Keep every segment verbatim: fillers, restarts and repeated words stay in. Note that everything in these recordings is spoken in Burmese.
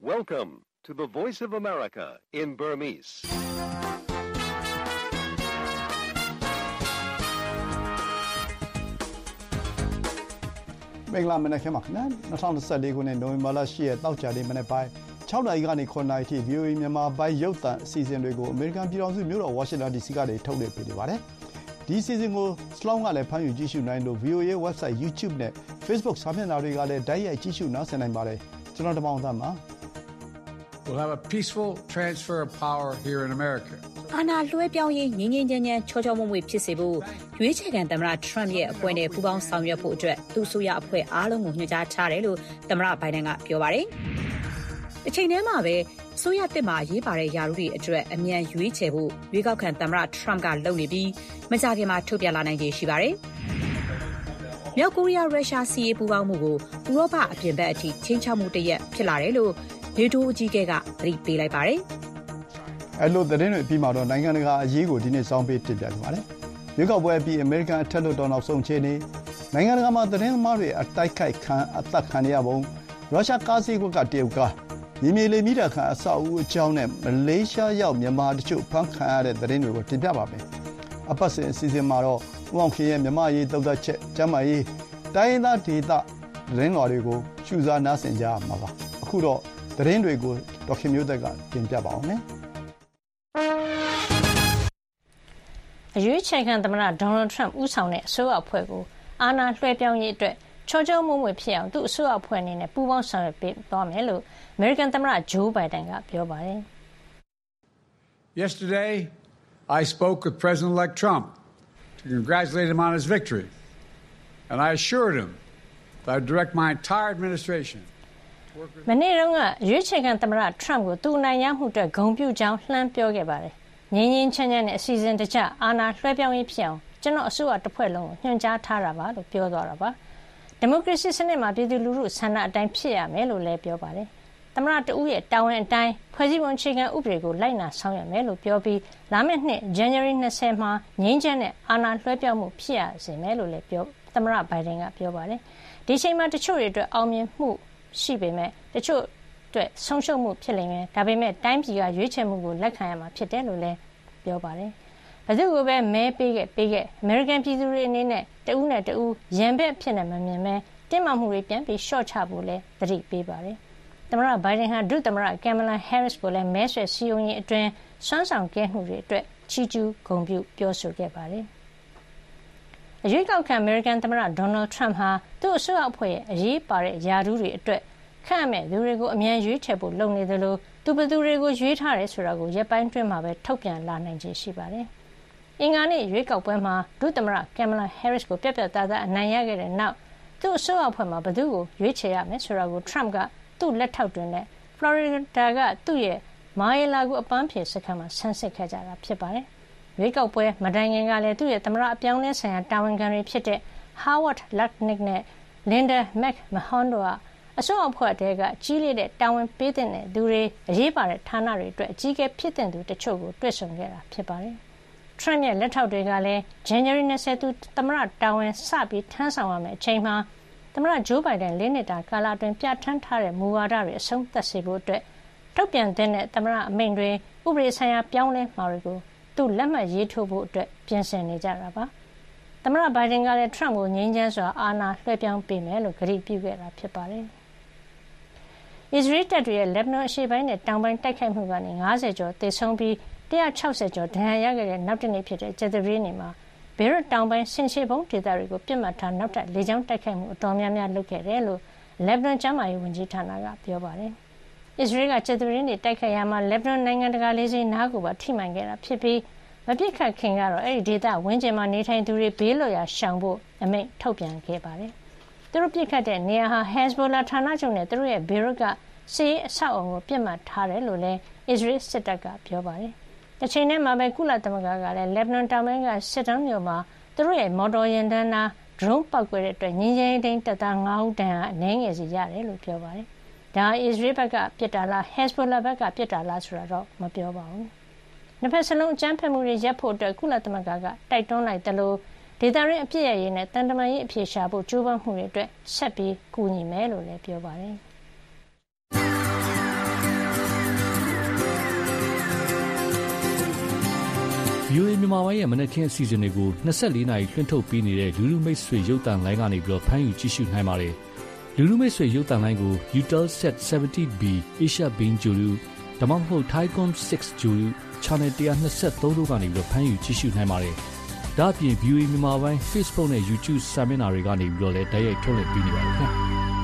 Welcome to the Voice of America in Burmese. ။မင်္ဂလာမနက်ခင်းပါခင်ဗျာ။၂၀၂၄ခုနှစ်နိုဝင်ဘာလ၈ရက်တောက်ကြတဲ့မနေ့ပိုင်း၆နာရီကနေခုနာရီထိ ဗွီအိုအေ မြန်မာပိုင်းရုပ်သံအစီအစဉ်တွေကိုအမေရိကန်ပြည်ထောင်စုမြို့တော်ဝါရှင်တန် ဒီစီ ကနေထုတ်လွှင့်ပေးနေပါတယ်။ဒီအစီအစဉ်ကိုစလောင်းကလည်းဖမ်းယူကြည့်ရှုနိုင်လို့ ဗွီအိုအေ website, YouTube နဲ့ Facebook စာမျက်နှာတွေကလည်းတိုက်ရိုက်ကြည့်ရှုနားဆင်နိုင်ပါတယ်။ကျွန်တော်တမောင်သန်းပါ။ We'll have a peaceful transfer of power here in America. အာဏာလွှဲပြောင်းရေးငြိမ်းငြိမ်းချမ်းချမ်းချောချောမွေ့မွေ့ဖြစ်စေဖို့ရွေးချယ်ခံသမ္မတ Trump ရဲ့အဖွဲ့နဲ့ပူးပေါင်းဆောင်ရွက်ဖို့အတွက်သူ့အစိုးရအဖွဲ့အားလုံးကိုညွှန်ကြားထားတယ်လို့သမ္မတ Biden ကပြောပါတယ်။တစ်ချိန်တည်းမှာပဲအစိုးရတစ်မှာရေးပါတဲ့ယာရုတွေအတွက်အမြန်ရွေးချယ်ဖို့ရွေးကောက်ခံသမ္မတ Trump ကလုပ်နေပြီးမကြာခင်မှာထုတ်ပြန်လာနိုင်ခြေရှိပါတယ်။မြောက်ကိုရီးယားရုရှားစီးရေးပူးပေါင်းမှုကိုဥရောပအပြင်ဘက်အထိချင်းချောက်မှုတရက်ဖြစ်လာတယ်လို့နေတိုးအကြီးအကဲကသတိပေးလိုက်ပါတယ်။အဲလိုသတင်းတွေပြီးမှတော့နိုင်ငံတကာအရေးကိုဒီနေ့စောင်းပေးတင်ပြနေပါတယ်။ရွေးကောက်ပွဲပြီးအမေရိကန်အထက်လွှတ်တော်နောက်ဆုံးအခြေအနေနိုင်ငံတကာမှာသတင်းသမားတွေအတိုက်ခိုက်ခံအသက်ခံရပုံရုရှားကားစီးကွက်ကတရုတ်ကားမြေမြေလေမိတာခံအဆောက်အဦအကြောင်းနဲ့မလေးရှားရောက်မြန်မာတချို့ဖမ်းခံရတဲ့သတင်းတွေကိုတင်ပြပါမယ်။အပတ်စဉ်အစီအစဉ်မှာတော့ဦးအောင်ခင်ရဲ့မြန်မာရေးသုံးသပ်ချက်ကျမ်းမာရေးတိုင်းရင်းသားဒေသသတင်းတော်တွေကိုရှုစားနားဆင်ကြရမှာပါ။အခုတော့သတင်းတွေကိုဒေါက်ခင်မျိုးသက်ကတင်ပြပါအောင်မယ်။အရွေးချယ်ခံသမ္မတဒေါ်နယ်ထရမ့်ဦးဆောင်တဲ့အစိုးရအဖွဲ့ကိုအာဏာလွှဲပြောင်းရေးအတွက်ချောချောမွေ့မွေ့ဖြစ်အောင်သူ့အစိုးရအဖွဲ့အနေနဲ့ပူးပေါင်းဆောင်ရွက်ပေးသွားမယ်လို့အမေရိကန်သမ္မတဂျိုးဘိုင်ဒန်ကပြောပါတယ်။ Yesterday, I spoke with President-elect Trump to congratulate him on his victory, and I assured him that I would direct my entire administration မနေ့တုန်းကရွေးချယ်ခံသမ္မတထရမ့်ကိုသူအနိုင်ရမှုအတွက်ဂုဏ်ပြုကြောင်းလှမ်းပြောခဲ့ပါတယ်။ငြင်းငြင်းချမ်းချမ်းနဲ့အစီအစဉ်တကျအာဏာလွှဲပြောင်းရေးဖြစ်အောင်ကျွန်တော်အစိုးရတစ်ဖွဲ့လုံးကိုညွှန်ကြားထားတာပါလို့ပြောသွားတာပါ။ဒီမိုကရေစီစနစ်မှာပြည်သူလူထုဆန္ဒအတိုင်းဖြစ်ရမယ်လို့လည်းပြောပါတယ်။သမ္မတတဦးရဲ့တာဝန်အတိုင်းဖွဲ့စည်းပုံအခြေခံဥပဒေကိုလိုက်နာဆောင်ရွက်မယ်လို့ပြောပြီးလာမယ့်နှစ် January ၂၀မှာငြင်းချမ်းတဲ့အာဏာလွှဲပြောင်းမှုဖြစ်ရစေမယ်လို့လည်းပြောသမ္မတဘိုင်ဒန်ကပြောပါတယ်။ဒီချိန်မှာတချို့တွေအတွက်အောင်မြင်မှုရှိပေမဲ့တချို့အတွက်ဆုံးရှုံးမှုဖြစ်လိမ့်မယ်ဒါပေမဲ့တိုင်းပြည်ကရွေးချယ်မှုကိုလက်ခံရမှာဖြစ်တယ်လို့လည်းပြောပါတယ်ဘယ်သူကိုပဲမဲပေးခဲ့ပေးခဲ့အမေရိကန်ပြည်သူတွေအနေနဲ့တဦးနဲ့တဦးရန်ဘက်ဖြစ်နေမှမြင်မဲတင်းမာမှုတွေပြန်ပြီးရှော့ချဖို့လည်းသတိပေးပါတယ်သမ္မတဘိုင်ဒန်ဟာဒုသမ္မတကင်မလာဟဲရစ်ကိုလည်းမဲဆွယ်စည်းရုံးရေးအတွင်းစွမ်းဆောင်ခဲ့မှုတွေအတွက်ချီးကျူးဂုဏ်ပြုပြောဆိုခဲ့ပါတယ်အရွေးကောက်ခံအမေရိကန်သမ္မတဒေါ်နယ်ထရမ့်ဟာသူ့အစိုးရအဖွဲ့ရဲ့အရေးပါတဲ့ယာထူးတွေအတွက်ခန့်အပ်မဲ့သူတွေကိုအမြန်ရွေးချယ်ဖို့လုပ်နေသလိုသူဘယ်သူတွေကိုရွေးထားတယ်ဆိုတာကိုရက်ပိုင်းတွင်းမှာပဲထုတ်ပြန်လာနိုင်ခြေရှိပါတယ်။အင်္ဂါနေ့ရွေးကောက်ပွဲမှာဒုသမ္မတကင်မလာဟဲရစ်ကိုပြတ်ပြတ်သားသားအနိုင်ရခဲ့တဲ့နောက်သူ့အစိုးရအဖွဲ့မှာဘယ်သူကိုရွေးချယ်ရမယ်ဆိုတာကိုထရမ့်ကသူ့လက်ထောက်တွေနဲ့ဖလော်ရီဒါကသူ့ရဲ့မာယေလာကိုအပန်းဖြေစခန်းမှာဆန်းစစ်ခဲ့ကြတာဖြစ်ပါတယ်။ရွေးကောက်ပွဲမတိုင်ခင်ကလည်းသူ့ရဲ့သမ္မတအပြောင်းလဲဆိုင်ရာတာဝန်ခံတွေဖြစ်တဲ့ Howard Lutnick နဲ့ Linda McMahon တို့ကအစိုးရအဖွဲ့တဲကကြီးလေးတဲ့တာဝန်ပေးတဲ့သူတွေအရေးပါတဲ့ဌာနတွေအတွက်အကြီးအကဲဖြစ်တဲ့သူတချို့ကိုတွေ့ဆုံခဲ့တာဖြစ်ပါတယ်။ Trump ရဲ့လက်ထောက်တွေကလည်း January ၂၀သူသမ္မတတာဝန်စပြီးထမ်းဆောင်ရမယ့်အချိန်မှာသမ္မတဂျိုးဘိုင်ဒန်လေးနှစ်တာကာလအတွင်းပြဋ္ဌာန်းထားတဲ့မူဝါဒတွေအဆုံးသတ်စေဖို့အတွက်ထုတ်ပြန်တဲ့သမ္မတအမိန့်တွေဥပဒေဆိုင်ရာပြောင်းလဲမှာတွေကိုသူလက်မှတ်ရေးထိုးဖို့အတွက်ပြင်ဆင်နေကြတာပါ။သမ္မတဘိုင်ဒန်ကလည်း Trump ကိုငြိမ်းချမ်းစွာအာဏာလွှဲပြောင်းပေးမယ်လို့ကတိပြုခဲ့တာဖြစ်ပါတယ်။အစ္စရေးတပ်တွေရဲ့လက်ဘနွန်အရှေ့ပိုင်းနဲ့တောင်ပိုင်းတိုက်ခိုက်မှုကနေ၅၀ကျော်သေဆုံးပြီး၁၆၀ကျော်ဒဏ်ရာရခဲ့တဲ့နောက်တစ်နေ့ဖြစ်တဲ့ကြာသပတေးနေ့မှာဘေရွတ်တောင်ပိုင်းဆင်ရှေဘုံဒေသတွေကိုပြစ်မှတ်ထားနောက်ထပ်လေကြောင်းတိုက်ခိုက်မှုအတော်များများလုပ်ခဲ့တယ်လို့လက်ဘနွန်ကျန်းမာရေးဝန်ကြီးဌာနကပြောပါတယ်။အစ္စရေးကကြာသပတေးနေ့တိုက်ခိုက်ရာမှာလက်ဘနွန်နိုင်ငံတကာလေဆိပ်နားကိုပါထိမှန်ခဲ့တာဖြစ်ပြီးမပြစ်ခတ်ခင်ကတော့အဲ့ဒီဒေသဝန်းကျင်မှာနေထိုင်သူတွေဘေးလွတ်ရာရှောင်ဖို့အမိန့်ထုတ်ပြန်ခဲ့ပါတယ်။သူတို့ပြစ်ခတ်တဲ့နေရာဟာ Hezbollah ဌာနချုပ်နဲ့သူတို့ရဲ့ဘေရွတ်ကစီးအဆောက်အုံကိုပြစ်မှတ်ထားတယ်လို့လည်းအစ္စရေးစစ်တပ်ကပြောပါတယ်။တစ်ချိန်တည်းမှာပဲကုလသမဂ္ဂကလည်းလက်ဘနွန်တောင်ပိုင်းကစစ်တောင်းမြို့မှာသူတို့ရဲ့မော်တော်ယာဉ်တန်းနာဒရုန်းပောက်ကွဲတဲ့အတွက်ငင်းချင်းတိုင်းတပ်သား၅ဦးတန်းဟာအနည်းငယ်စီရတယ်လို့ပြောပါတယ်။ဒါအစ္စရေးဘက်ကပြစ်တာလား Hezbollah ဘက်ကပြစ်တာလားဆိုတာတော့မပြောပါဘူး။နှစ်ဖက်စလုံးအကြမ်းဖက်မှုတွေရပ်ဖို့အတွက်ကုလသမဂ္ဂကတိုက်တွန်းလိုက်တယ်လို့ဒေသရင်းအပြစ်ရရေးနဲ့တန်တမာရေးအပြေရှားဖို့ကြိုးပမ်းမှုတွေအတွက်ဆက်ပြီးကူညီမယ်လို့လည်းပြောပါတယ်။ဗီအိုအေ မြန်မာပိုင်းရဲ့မနက်ခင်းအစီအစဉ်တွေကိုနှစ်十四နာရီလွှင့်ထုတ်ပေးနေတဲ့လူလူမိတ်ဆွေရုပ်သံလိုင်းကနေပြီးတော့ဖမ်းယူကြည့်ရှုနိုင်ပါတယ်။လူလူမိတ်ဆွေရုပ်သံလိုင်းကို Eutelsat seventy B Asia Beam Guru ဒါမှမဟုတ် Thaicom six Guru Channel one twenty-threeတို့ကနေပြီးတော့ဖမ်းယူကြည့်ရှုနိုင်ပါတယ်။ဒါ့အပြင် ဗီအိုအေ မြန်မာပိုင်း Facebook နဲ့ YouTube စာမျက်နှာတွေကနေပြီးတော့လည်းတိုက်ရိုက်ထုတ်လွှင့်ပေးနေပါတယ်ခင်ဗျာ။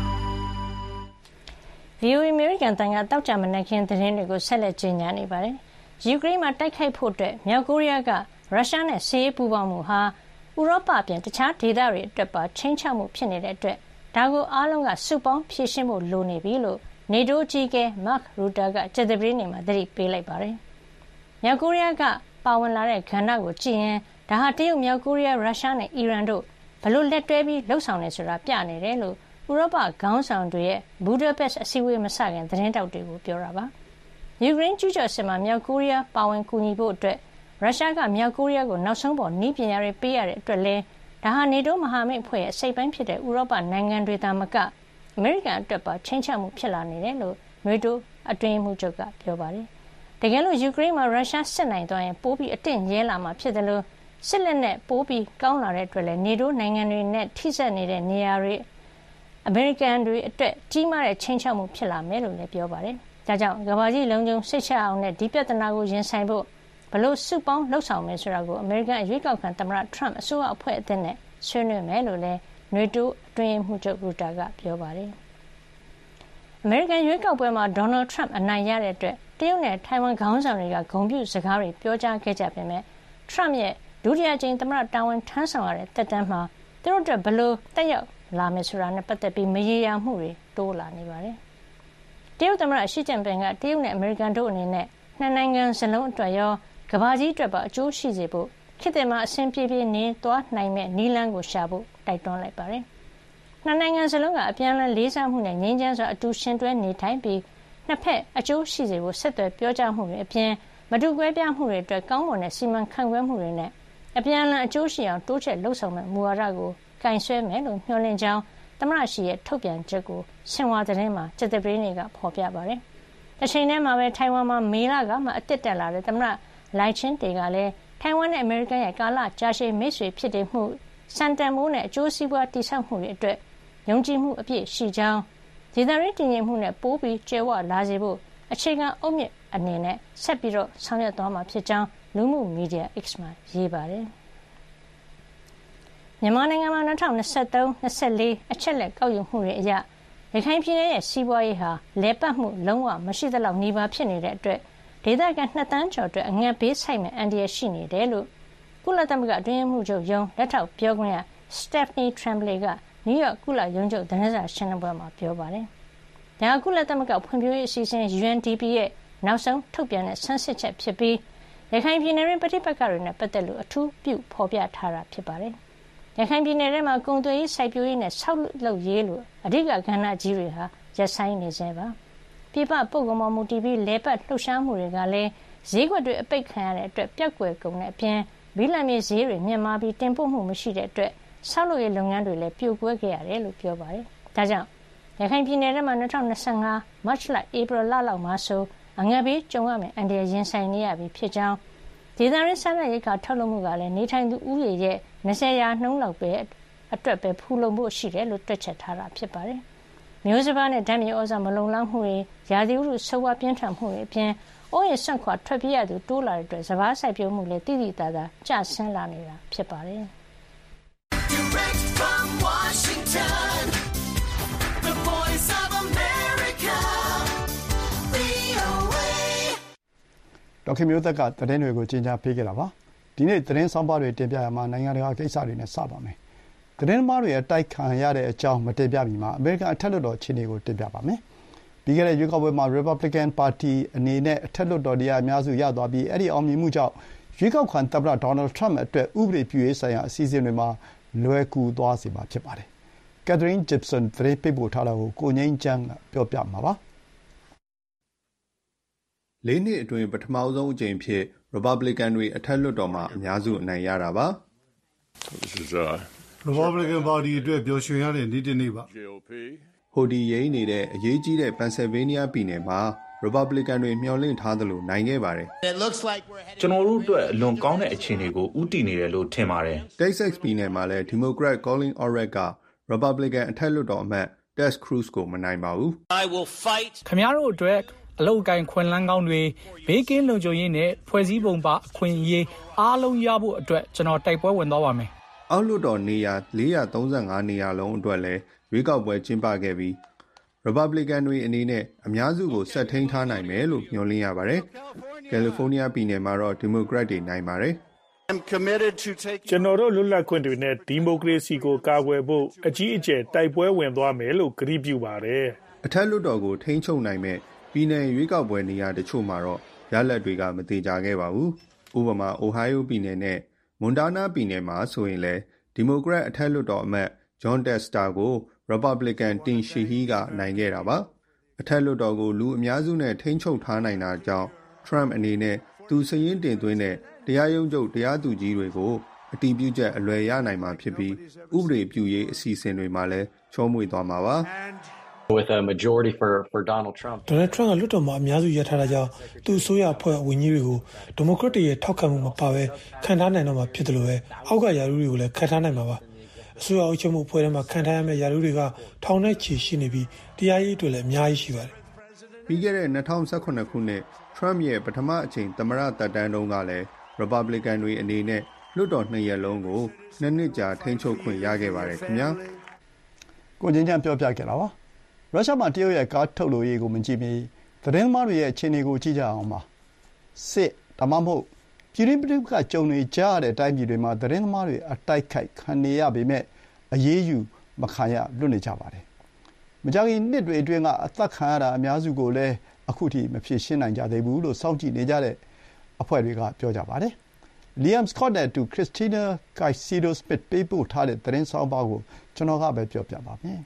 ဗီအိုအေ American တန်ကတောက်ကြမနက်ခင်းသတင်းတွေကိုဆက်လက်ကြေညာနေပါတယ်။ယူကရိန်းမှာတိုက်ခိုက်ဖို့အတွက်မြောက်ကိုရီးယားကရုရှားနဲ့စစ်ရေးပူးပေါင်းမှုဟာဥရောပအပြင်တခြားဒေသတွေအတွက်ပါချိန်ချမှုဖြစ်နေတဲ့အတွက်ဒါကိုအားလုံးကစုပေါင်းဖြေရှင်းဖို့လိုနေပြီလို့နေတိုးအကြီးအကဲ Mark Rutte ကကြာသပတေးနေ့မှာသတိပေးလိုက်ပါတယ်။မြောက်ကိုရီးယားကပါဝင်လာတဲ့ကဏ္ဍကိုကြည့်ရင်ဒါဟာတရုတ်မြောက်ကိုရီးယားရုရှားနဲ့အီရန်တို့ဘလို့လက်တွဲပြီးလှုပ်ဆောင်နေဆိုတာပြနေတယ်လို့ဥရောပခေါင်းဆောင်တွေရဲ့ဘူဒါပက်အစည်းအဝေးမစခင်သတင်းတောက်တွေကိုပြောတာပါ။ယူကရိန်းကျူးကျော်စစ်မှာမြောက်ကိုရီးယားပါဝင်ကူညီဖို့အတွက်ရုရှားကမြောက်ကိုရီးယားကိုနောက်ဆုံးပေါ်နည်းပညာတွေပေးရတဲ့အတွက်လည်းဒါဟာနေတိုးမဟာမိတ်အဖွဲ့ရဲ့အစိတ်ပိုင်းဖြစ်တဲ့ဥရောပနိုင်ငံတွေသာမကအမေရိကန်အတွက်ပါချိန်ချမှုဖြစ်လာနေတယ်လို့နေတိုးအတွင်းမှုချုပ်ကပြောပါတယ်။တကယ်လို့ယူကရိန်းမှာရုရှားစစ်နိုင်သွားရင်ပိုပြီးအတင့်ရဲလာမှာဖြစ်တယ်လို့စစ်လက်နဲ့ပိုပြီးကောင်းလာတဲ့အတွက်လည်းနေတိုးနိုင်ငံတွေနဲ့ထိစပ်နေတဲ့နေရာတွေအမေရိကန်တွေအတွက်ကြီးမားတဲ့ချိန်ချမှုဖြစ်လာမယ်လို့လည်းပြောပါတယ်။ဒါကြောင့်ကမ္ဘာကြီးလုံးကျုံစိတ်ချအောင်နဲ့ဒီပြဿနာကိုရင်ဆိုင်ဖို့ဘလို့စုပေါင်းလှုပ်ဆောင်မယ်ဆိုတာကိုအမေရိကန်အရွေးကောက်ခံသမ္မတထရမ့်အစိုးရအဖွဲ့အသစ်နဲ့ဆွေးနွေးမယ်လို့လည်းနေတိုးအတွင်းမှုချုပ်ရူတာကပြောပါတယ်။အမေရိကန်ရွေးကောက်ပွဲမှာဒေါ်နယ်ထရမ့်အနိုင်ရတဲ့အတွက်တရုတ်နဲ့ထိုင်ဝမ်ခေါင်းဆောင်တွေကဂုဏ်ပြုစကားတွေပြောကြားခဲ့ကြပေမဲ့ထရမ့်ရဲ့ဒုတိယကြိမ်သမ္မတတာဝန်ထမ်းဆောင်ရတဲ့သက်တမ်းမှာသူတို့အတွက်ဘလို့တက်ရောက်လာမယ်ဆိုတာနဲ့ပတ်သက်ပြီးမရေရာမှုတွေတိုးလာနေပါတယ်။တရုတ်သမ္မတရှီကျင့်ပင်ကတရုတ်နဲ့အမေရိကန်တို့အနေနဲ့နှစ်နိုင်ငံစလုံးအတွက်ရောကမ္ဘာကြီးအတွက်ပါအကျိုးရှိစေဖို့ခေတ်သစ်မှာအဆင်ပြေပြေနေသွားနိုင်မဲ့နည်းလမ်းကိုရှာဖို့တိုက်တွန်းလိုက်ပါတယ်။နှစ်နိုင်ငံစလုံးကအပြန်အလှန်လေးစားမှုနဲ့ငြိမ်းချမ်းစွာအတူရှင်တွဲနေထိုင်ပြီးနှစ်ဖက်အကျိုးရှိစေဖို့ဆက်သွယ်ပြောကြားမှုတွေအပြင်မတူကွဲပြားမှုတွေအတွက်ကောင်းမွန်တဲ့စီမံခန့်ခွဲမှုတွေနဲ့အပြန်အလှန်အကျိုးရှိအောင်တိုးချဲ့လှုပ်ဆောင်မဲ့မူဝါဒကိုကင်ဆွဲမယ်လို့မျှော်လင့်ကြောင်းသမ္မတရှီရဲ့ထုတ်ပြန်ချက်ကိုဆင်ဟွာသတင်းမှာကြာသပတေးနေ့ကဖော်ပြပါတယ်။တစ်ချိန်တည်းမှာပဲထိုင်ဝမ်မှာမေလကမှအတစ်တက်လာတဲ့သမ္မတလိုက်ချင်းတေကလည်းထိုင်ဝမ်နဲ့အမေရိကန်ရဲ့ကာလကြာရှည်မိတ်ဆွေဖြစ်တည်မှုစံတန်မိုးနဲ့အကျိုးစီးပွားတည်ဆောက်မှုတွေအတွက်ယုံကြည်မှုအပြည့်ရှိကြောင်းဒေသရင်းတည်ငြိမ်မှုနဲ့ပိုးပြီးကျယ်ဝလာစေဖို့အခြေခံအုတ်မြစ်အနေနဲ့ဆက်ပြီးတော့ဆောင်ရွက်သွားမှာဖြစ်ကြောင်းလူမှုမီဒီယာ X မှာရေးပါတယ်။မြန်မာနိုင်ငံမှာ၂၀၂၃ ၂၄အချက်လက်ကောက်ယူမှုတွေအရရခိုင်ပြည်နယ်ရဲ့စီးပွားရေးဟာလဲပတ်မှုလုံးဝမရှိသလောက်နှီးပါဖြစ်နေတဲ့အတွက်ဒေသခံနှစ်သန်းကျော်အတွက်အငတ်ဘေးဆိုက်မဲ့အန္တရာယ်ရှိနေတယ်လို့ကုလသမဂ္ဂအတွင်းရေးမှူးချုပ်ရုံးလက်ထောက်ပြောခွင့်ရ Stephanie Tremblay ကနယူးယောက်ကုလရုံးချုပ်သတင်းစာရှင်းလင်းပွဲမှာပြောပါတယ်။ဒါကကုလသမဂ္ဂဖွံ့ဖြိုးရေးအစီအစဉ် U N D P ရဲ့နောက်ဆုံးထုတ်ပြန်တဲ့ဆန်းစစ်ချက်ဖြစ်ပြီးရခိုင်ပြည်နယ်တွင်ပဋိပက္ခတွေနဲ့ပတ်သက်လို့အထူးပြုဖော်ပြထားတာဖြစ်ပါတယ်။ရခိုင်ပြည်နယ်ထဲမှာကုန်သွယ်ရေးစိုက်ပျိုးရေးနဲ့ဆောက်လုပ်ရေးလိုအဓိကကဏ္ဍကြီးတွေဟာရပ်ဆိုင်းနေစေပါ။ပြည်ပပုဂ္ဂိုလ်မှမူတည်ပြီးလဲပတ်လှုပ်ရှားမှုတွေကလည်းဈေးကွက်တွေအပိတ်ခံရတဲ့အတွက်ပျောက်ကွယ်ကုန်တဲ့အပြင်ဘီလံမြေဈေးတွေမြင့်မားပြီးတင်ပို့မှုမရှိတဲ့အတွက်ဆောက်လုပ်ရေးလုပ်ငန်းတွေလည်းပြိုကွဲခဲ့ရတယ်လို့ပြောပါတယ်။ဒါကြောင့်ရခိုင်ပြည်နယ်ထဲမှာ၂၀၂၅မတ်လဧပြီလလောက်မှာဆိုအငတ်ဘေးကြုံရမယ့်အန္တရာယ်ရင်ဆိုင်နေရပြီဖြစ်ကြောင်းဒေသရင်းစားနပ်ရိက္ခာထုတ်လုပ်မှုကလည်းနေထိုင်သူဦးရေရဲ့၂၀ရာနှုန်းလောက်ပဲအတွက်ပဲဖူလုံဖို့ရှိတယ်လို့တွက်ချက်ထားတာဖြစ်ပါတယ်။မျိုးစပါးနဲ့ဓာတ်မြေဩဇာမလုံလောက်မှုတွေရာသီဥတုဆိုးဝါးပြင်းထန်မှုတွေအပြင်အိုးရဆွန့်ခွာထွက်ပြေးရသူတိုးလာတဲ့အတွက်စပါးစိုက်ပျိုးမှုလည်းတိတိတသာကျဆင်းလာနေတာဖြစ်ပါတယ်။ Direct from Washington, the voice of America, V O A ဒေါက်ခင်မျိုးသက်ကသတင်းတွေကိုကြီးညာပေးခဲ့တာပါဒီနေ့သတင်းဆောင်ပါတွေတင်ပြရမှာနိုင်ငံတကာကိစ္စတွေနဲ့စပါမယ်သတင်းမားတွေအတိုက်ခံရတဲ့အကြောင်းမတင်ပြမီမှာအမေရိကန်အထက်လွှတ်တော်ခြေနေကိုတင်ပြပါမယ်ပြီးခဲ့တဲ့ရွေးကောက်ပွဲမှာ Republican Party အနေနဲ့အထက်လွှတ်တော်တရားအများစုရသွားပြီးအဲ့ဒီအောင်မြင်မှုကြောင့်ရွေးကောက်ခံသမ္မတ Donald Trump အတွက်ဥပဒေပြုရေးဆိုင်ရာအစည်းအဝေးတွေမှာလွယ်ကူသွားစေမှာဖြစ်ပါတယ် Catherine Gibson သတင်းပေးပို့ထားတာကိုကိုငိမ့်ချမ်းကပြောပြမှာပါလေးနှစ်အတွင်းပထမဆုံးအကြိမ်ဖြစ် Republican တွေအထက်လွှတ်တော်မှာအများစုအနိုင်ရတာပါ Republican Party အတွက်ပျော်ရွှင်ရတဲ့နေ့တစ်နေ့ပါဟိုဒီရိန်းနေတဲ့အရေးကြီးတဲ့ Pennsylvania ပြည်နယ်မှာ Republican တွေမျှော်လင့်ထားသလိုနိုင်ခဲ့ပါတယ် It looks like we're headed ကျွန်တော်တို့အတွက်အလွန်ကောင်းတဲ့အခြေအနေကိုဥတည်နေတယ်လို့ထင်ပါတယ် Texas ပြည်နယ်မှာလည်း Democrat Colin Orett က Republican အထက်လွှတ်တော်အမတ် Ted Cruz ကိုမနိုင်ပါဘူး I will fight ခင်ဗျားတို့အတွက်အလောက်ကိုင်းခွင်လန်းကောင်းတွေဘေးကင်းလုံခြုံရေးနဲ့ဖွဲ့စည်းပုံပါအခွင့်အရေးအားလုံးရဖို့အတွက်ကျွန်တော်တိုက်ပွဲဝင်သွားပါမယ်အောက်လွှတ်တော်နေရာ၄၃၅နေရာလုံးအတွက်လည်းရွေးကောက်ပွဲကျင်းပခဲ့ပြီး Republican တွေအနေနဲ့အများစုကိုဆက်ထိန်းထားနိုင်မယ်လို့မျှော်လင့်ရပါတယ်။ California ပြည်နယ်မှာတော့ Democrat တွေနိုင်ပါတယ် I'm committed to take ကျွန်တော်တို့လွတ်လပ်ခွင့်တွေနဲ့ဒီမိုကရေစီကိုကာကွယ်ဖို့အကြီးအကျယ်တိုက်ပွဲဝင်သွားမယ်လို့ကတိပြုပါတယ်။အထက်လွှတ်တော်ကိုထိန်းချုပ်နိုင်မဲ့ပြည်နယ်ရွေးကောက်ပွဲနေရာတချို့မှာတော့ရလဒ်တွေကမသေချာခဲ့ပါဘူး။ဥပမာ Ohio ပြည်နယ်နဲ့ Montana ပြည်နယ်မှာဆိုရင်လည်း Democrat အထက်လွှတ်တော်အမတ် John Tester ကို Republican Tim Sheehy ကနိုင်ခဲ့တာပါ။အထက်လွှတ်တော်ကိုလူအများစုနဲ့ထိန်းချုပ်ထားနိုင်တာကြောင့် Trump အနေနဲ့သူစရင်းတင်သွင်းတဲ့တရားရုံးချုပ်တရားသူကြီးတွေကိုအတည်ပြုချက်အလွယ်ရနိုင်မှာဖြစ်ပြီးဥပဒေပြုရေးအစီအစဉ်တွေမှာလည်းချောမွေ့သွားမှာပါ with a majority for for Donald Trump Donald Trump ကလွှတ်တော်မှာအများစုရထားတာကြောင့်သူအစိုးရအဖွဲ့ဝင်ကြီးတွေကို Democrat တွေရဲ့ထောက်ခံမှုမပါဘဲခံထားနိုင်တော့မှာဖြစ်တယ်လို့ပဲအောက်ကယာရုတွေကိုလည်းခံထားနိုင်မှာပါအစိုးရအုပ်ချုပ်မှုအဖွဲ့ထဲမှာခံထားရမယ့်ယာရုတွေကထောင်နဲ့ချီရှိနေပြီးတရားရေးအတွက်လည်းအများကြီးရှိပါတယ်ပြီးခဲ့တဲ့၂၀၁၈ခုနှစ် Trump ရဲ့ပထမအချိန်သမ္မတသက်တမ်းတုန်းကလည်း Republican တွေအနေနဲ့လွှတ်တော်နှစ်ရက်လုံးကိုနှစ်နှစ်ကြာထိန်းချုပ်ခွင့်ရခဲ့ပါတယ်ခင်ဗျာကိုချင်းချမ်းပြောပြခဲ့တာပါရုရှားမှာတရုတ်ရဲ့ကားထုတ်လို့ရေးကိုမကြည့်မီသတင်းသမားတွေရဲ့အခြေအနေကိုကြည့်ကြအောင်ပါစစ်ဒါမှမဟုတ်ပြည်တွင်းပြည်ပကကြုံနေကြရတဲ့တိုင်းပြည်တွေမှာသတင်းသမားတွေအတိုက်ခိုက်ခံနေရပေမဲ့အရေးယူမခံရလွတ်နေကြပါတယ်မကြာခင်နှစ်တွေအတွင်းကအသက်ခံရတာအများစုကိုလည်းအခုထိမဖြစ်ရှင်းနိုင်ကြသေးဘူးလို့စောင့်ကြည့်နေကြတဲ့အဖွဲ့တွေကပြောကြပါတယ် Liam Scott နဲ့တူ Christina Caicedo Smith ပေးပို့ထားတဲ့သတင်းဆောင်ပါကိုကျွန်တော်ကပဲပြောပြပါမယ်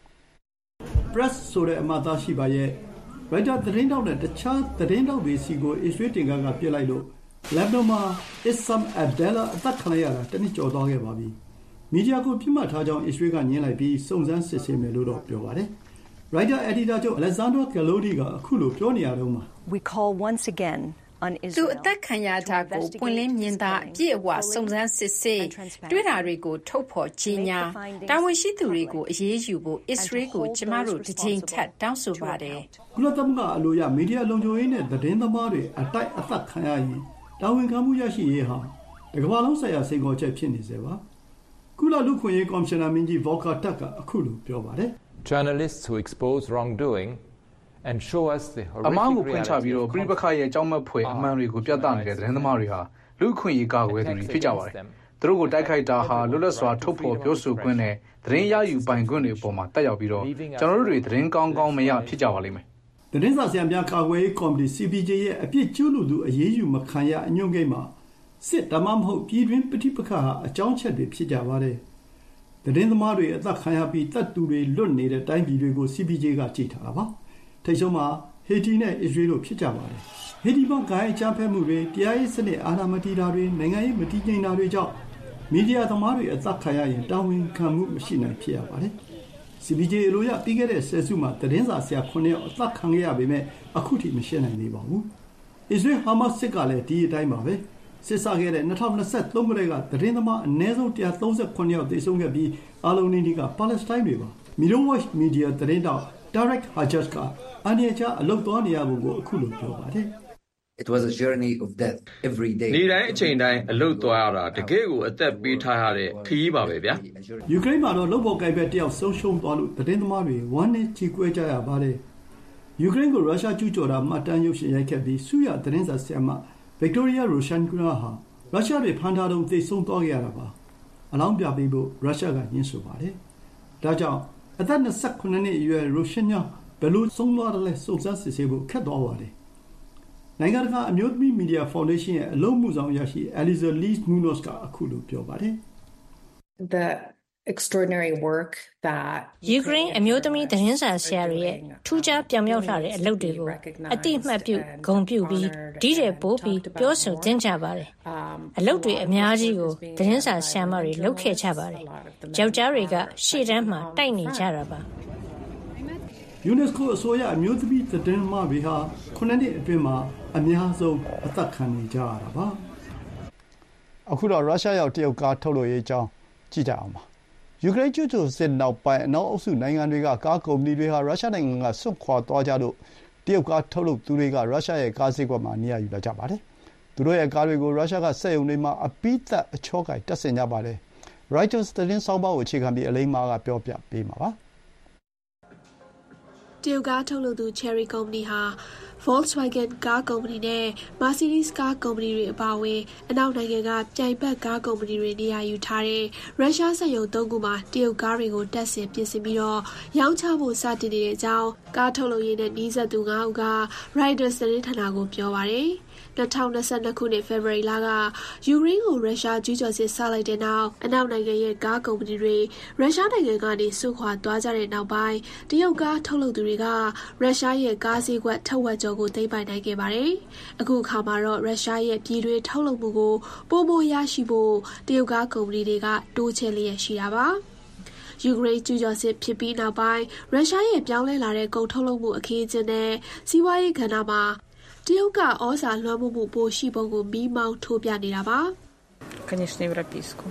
Press ဆိုတဲ့အမှတ်အသားရှိပါရဲ့ Writer သတင်းတောက်နဲ့တခြားသတင်းတောက်တွေစီကိုအစ္စရေးတင်ကားကပြစ်လိုက်လို့ Lebanon မှာ Issam Abdallah အသက်ခံရတာတနည်းကျော်သွားခဲ့ပါပြီမီဒီယာကိုပြစ်မှတ်ထားကြောင်းအစ္စရေးကညှင်းလိုက်ပြီးစုံစမ်းစစ်ဆေးမယ်လို့တော့ပြောပါတယ် Writer Editor ချုပ် Alexander Galodi ကအခုလိုပြောနေရတော့မှာ We call once again သူအသက်ခံရတာကိုပွင့်လင်းမြင်သာအပြည့်အဝစုံစမ်းစစ်ဆေးတွေ့တာတွေကိုထုတ်ဖော်ကြီးညာတာဝန်ရှိသူတွေကိုအရေးယူဖို့အစ္စရေးကိုကျမတို့တစ်ချိန်ထပ်တောင်းဆိုပါတယ်ကုလသမဂ္ဂအလို့ရမီဒီယာလုံခြုံရေးနဲ့သတင်းသမားတွေအတိုက်အသက်ခံရရင်တာဝန်ခံမှုရရှိရေးဟာတကမ္ဘာလုံးဆိုင်ရာစိန်ခေါ်ချက်ဖြစ်နေစေပါကုလလူခွင့်ရေးကော်မရှင်နာမင်းကြီး Volker Turk ကအခုလိုပြောပါတယ် Journalists who expose wrongdoing and show us the horrific အမှားကိုဖွင့်ချပြီးတော့ပြိပခရဲ့အကြောင်းမဲ့ဖွယ်အမှန်တွေကိုပြသနေတဲ့သတင်းသမားတွေဟာလူခွင့်ရေးကာကွယ်သူတွေဖြစ်ကြပါတယ်။သူတို့ကိုတိုက်ခိုက်တာဟာလွတ်လပ်စွာထုတ်ဖော်ပြောဆိုခွင့်နဲ့သတင်းရယူပိုင်ခွင့်တွေအပေါ်မှာတက်ရောက်ပြီးတော့ကျွန်တော်တို့တွေသတင်းကောင်းကောင်းမရဖြစ်ကြပါလိမ့်မယ်။သတင်းစာဆရာများကာကွယ်ရေးကော်မတီ C P J ရဲ့အပြစ်ကျူးလွန်သူအရေးယူမခံရအညွှန်းကိန်းမှာစစ်တမမဟုတ်ပြည်တွင်းပဋိပက္ခဟာအကြောင်းချက်တွေဖြစ်ကြပါတယ်။သတင်းသမားတွေအသက်ခံရပြီးတပ်သူတွေလွတ်နေတဲ့တိုင်းပြည်တွေကို C P J ကကြည့်ထားတာပါ။ထိတ်ဆုံးမှာဟေတီနဲ့အစ္စရေးတို့ဖြစ်ကြပါတယ်။ဟေတီမှာဂိုင်းအကြမ်းဖက်မှုတွေတရားရေးစနစ်အာဏာမတည်တာတွေနိုင်ငံရေးမတည်ငြိမ်တာတွေကြောင့်မီဒီယာသမားတွေအသက်ခံရရင်တာဝန်ခံမှုမရှိနိုင်ဖြစ်ရပါတယ်။ C P J အလို့ရပြီးခဲ့တဲ့ဆယ်စုမှာသတင်းစာဆရာခုနှစ်ယောက်အသက်ခံခဲ့ရပေမဲ့အခုထိမရှင်းနိုင်သေးပါဘူး။အစ္စရေးဟာမတ်စစ်ကလည်းဒီအတိုင်းပါပဲ။စစ်စားခဲ့တဲ့၂၀၂၃ခုနှစ်ကသတင်းသမားအနည်းဆုံး၁၃၇ယောက်သေဆုံးခဲ့ပြီးအလုံးနီးနီးကပါလက်စတိုင်းတွေပါ။ Middle Watch Media သတင်းတောက် Tarek Hajjaj ကအန်ရချာအလုပ်သွားနေရပုံကိုအခုလိုပြောပါတယ် It was a journey of death every day နေ့တိုင်းအချိန်တိုင်းအလုပ်သွားရတာတကယ်ကိုအသက်ပေးထားရတဲ့ခရီးပါပဲဗျာယူကရိန်းမှာတော့လုပ်ပေါ်ကိုင်ဘက်တယောက်ဆုံးရှုံးသွားလို့သတင်းသမားတွေဝမ်းနဲ့ချီကွဲကြရပါတယ်ယူကရိန်းကိုရုရှားကျူးကျော်တာမှတ်တမ်းရုပ်ရှင်ရိုက်ခဲ့ပြီးဆုရသတင်းစာဆရာမ Victoria Roshankina ဟာရုရှားတွေဖမ်းထားတော့သိဆုံးသွားခဲ့ရတာပါအလောင်းပြပေးဖို့ရုရှားကညှင်းဆိုပါတယ်ဒါကြောင့်အသက်၂၈နှစ်အရွယ် Roshankina ဘယ်လိုဆုံးသွားတယ်လဲစုံစမ်းစစ်ဆေးဖို့ခက်သွားပါတယ်နိုင်ငံတကာအမျိုးသမီးမီဒီယာဖောင်ဒေးရှင်းရဲ့အလုပ်မှုဆောင်ရရှိ Eliza Lees Munoz ကအခုလိုပြောပါတယ် The extraordinary work that ယူကရိန်းအမျိုးသမီးသတင်းစာဆရာတွေရဲ့ထူးခြားပြောင်မြောက်လာတဲ့အလုပ်တွေကိုအတိအမှတ်ပြုဂုဏ်ပြုပြီးဒီတဲ့ပို့ပြီးပြောဆိုသင်ကြပါတယ်အလုပ်တွေအများကြီးကိုသတင်းစာဆရာမတွေလုပ်ခဲ့ကြပါတယ်ယောက်ျားတွေကရှေ့တန်းမှာတိုက်နေကြတာပါ UNESCO အစိုးရအမျိုးသမီးသတင်းမှတွေဟာခုနှစ်နှစ်အတွင်းမှာအများဆုံးအသက်ခံနေကြရတာပါအခုတော့ရုရှားရောက်တရုတ်ကားထုတ်လုပ်ရေးအကြောင်းကြည့်ကြအောင်ပါယူကရိန်းကျူးကျော်စစ်နောက်ပိုင်းအနောက်အုပ်စုနိုင်ငံတွေကကားကုမ္ပဏီတွေဟာရုရှားနိုင်ငံကစွန့်ခွာသွားကြလို့တရုတ်ကားထုတ်လုပ်သူတွေကရုရှားရဲ့ကားဈေးကွက်မှာနေရာယူလာကြပါတယ်သူတို့ရဲ့ကားတွေကိုရုရှားကစက်ရုံတွေမှာအပိသက်အချောကိုင်တပ်ဆင်ကြပါတယ် Reuters သတင်းဆောင်းပါးကိုအခြေခံပြီးအလိမ္မာကပြောပြပေးမှာပါတရုတ်ကားထုတ်လုပ်သူ Chery ကုမ္ပဏီဟာ Volkswagen ကားကုမ္ပဏီနဲ့ Mercedes ကားကုမ္ပဏီတွေအပါအဝင်အနောက်နိုင်ငံကပြိုင်ဘက်ကားကုမ္ပဏီတွေနေရာယူထားတဲ့ရုရှားစက်ရုံသုံးခုမှာတရုတ်ကားတွေကိုတပ်ဆင်ပြင်ဆင်ပြီးတော့ရောင်းချဖို့စတင်နေတဲ့အကြောင်းကားထုတ်လုပ်ရေးနဲ့နှီးစပ်သူငါးဦးက Reuters သတင်းဌာနကိုပြောပါတယ်၂၀၂၂ခုနှစ်ဖေဖော်ဝါရီလကယူကရိန်းကိုရုရှားကျူးကျော်စစ်စလိုက်တဲ့နောက်အနောက်နိုင်ငံရဲ့ကားကုမ္ပဏီတွေရုရှားနိုင်ငံကနေစွန့်ခွာသွားကြတဲ့နောက်ပိုင်းတရုတ်ကားထုတ်လုပ်သူတွေကရုရှားရဲ့ကားဈေးကွက်ထက်ဝက်ကျော်ကိုသိမ်းပိုက်နိုင်ခဲ့ပါတယ်။အခုအခါမှာတော့ရုရှားရဲ့ပြည်တွင်းထုတ်လုပ်မှုကိုပိုမိုရရှိဖို့တရုတ်ကားကုမ္ပဏီတွေကတိုးချဲ့လျက်ရှိတာပါ။ယူကရိန်းကျူးကျော်စစ်ဖြစ်ပြီးနောက်ပိုင်းရုရှားရဲ့ပြောင်းလဲလာတဲ့ကုန်ထုတ်လုပ်မှုအခင်းအကျင်းနဲ့စီးပွားရေးကဏ္ဍမှာတရုတ်ကဩဇာလွှမ်းမိုးမှုပိုရှိပုံကိုမီးမောင်းထိုးပြနေတာပါ။ Конечно, европейскую.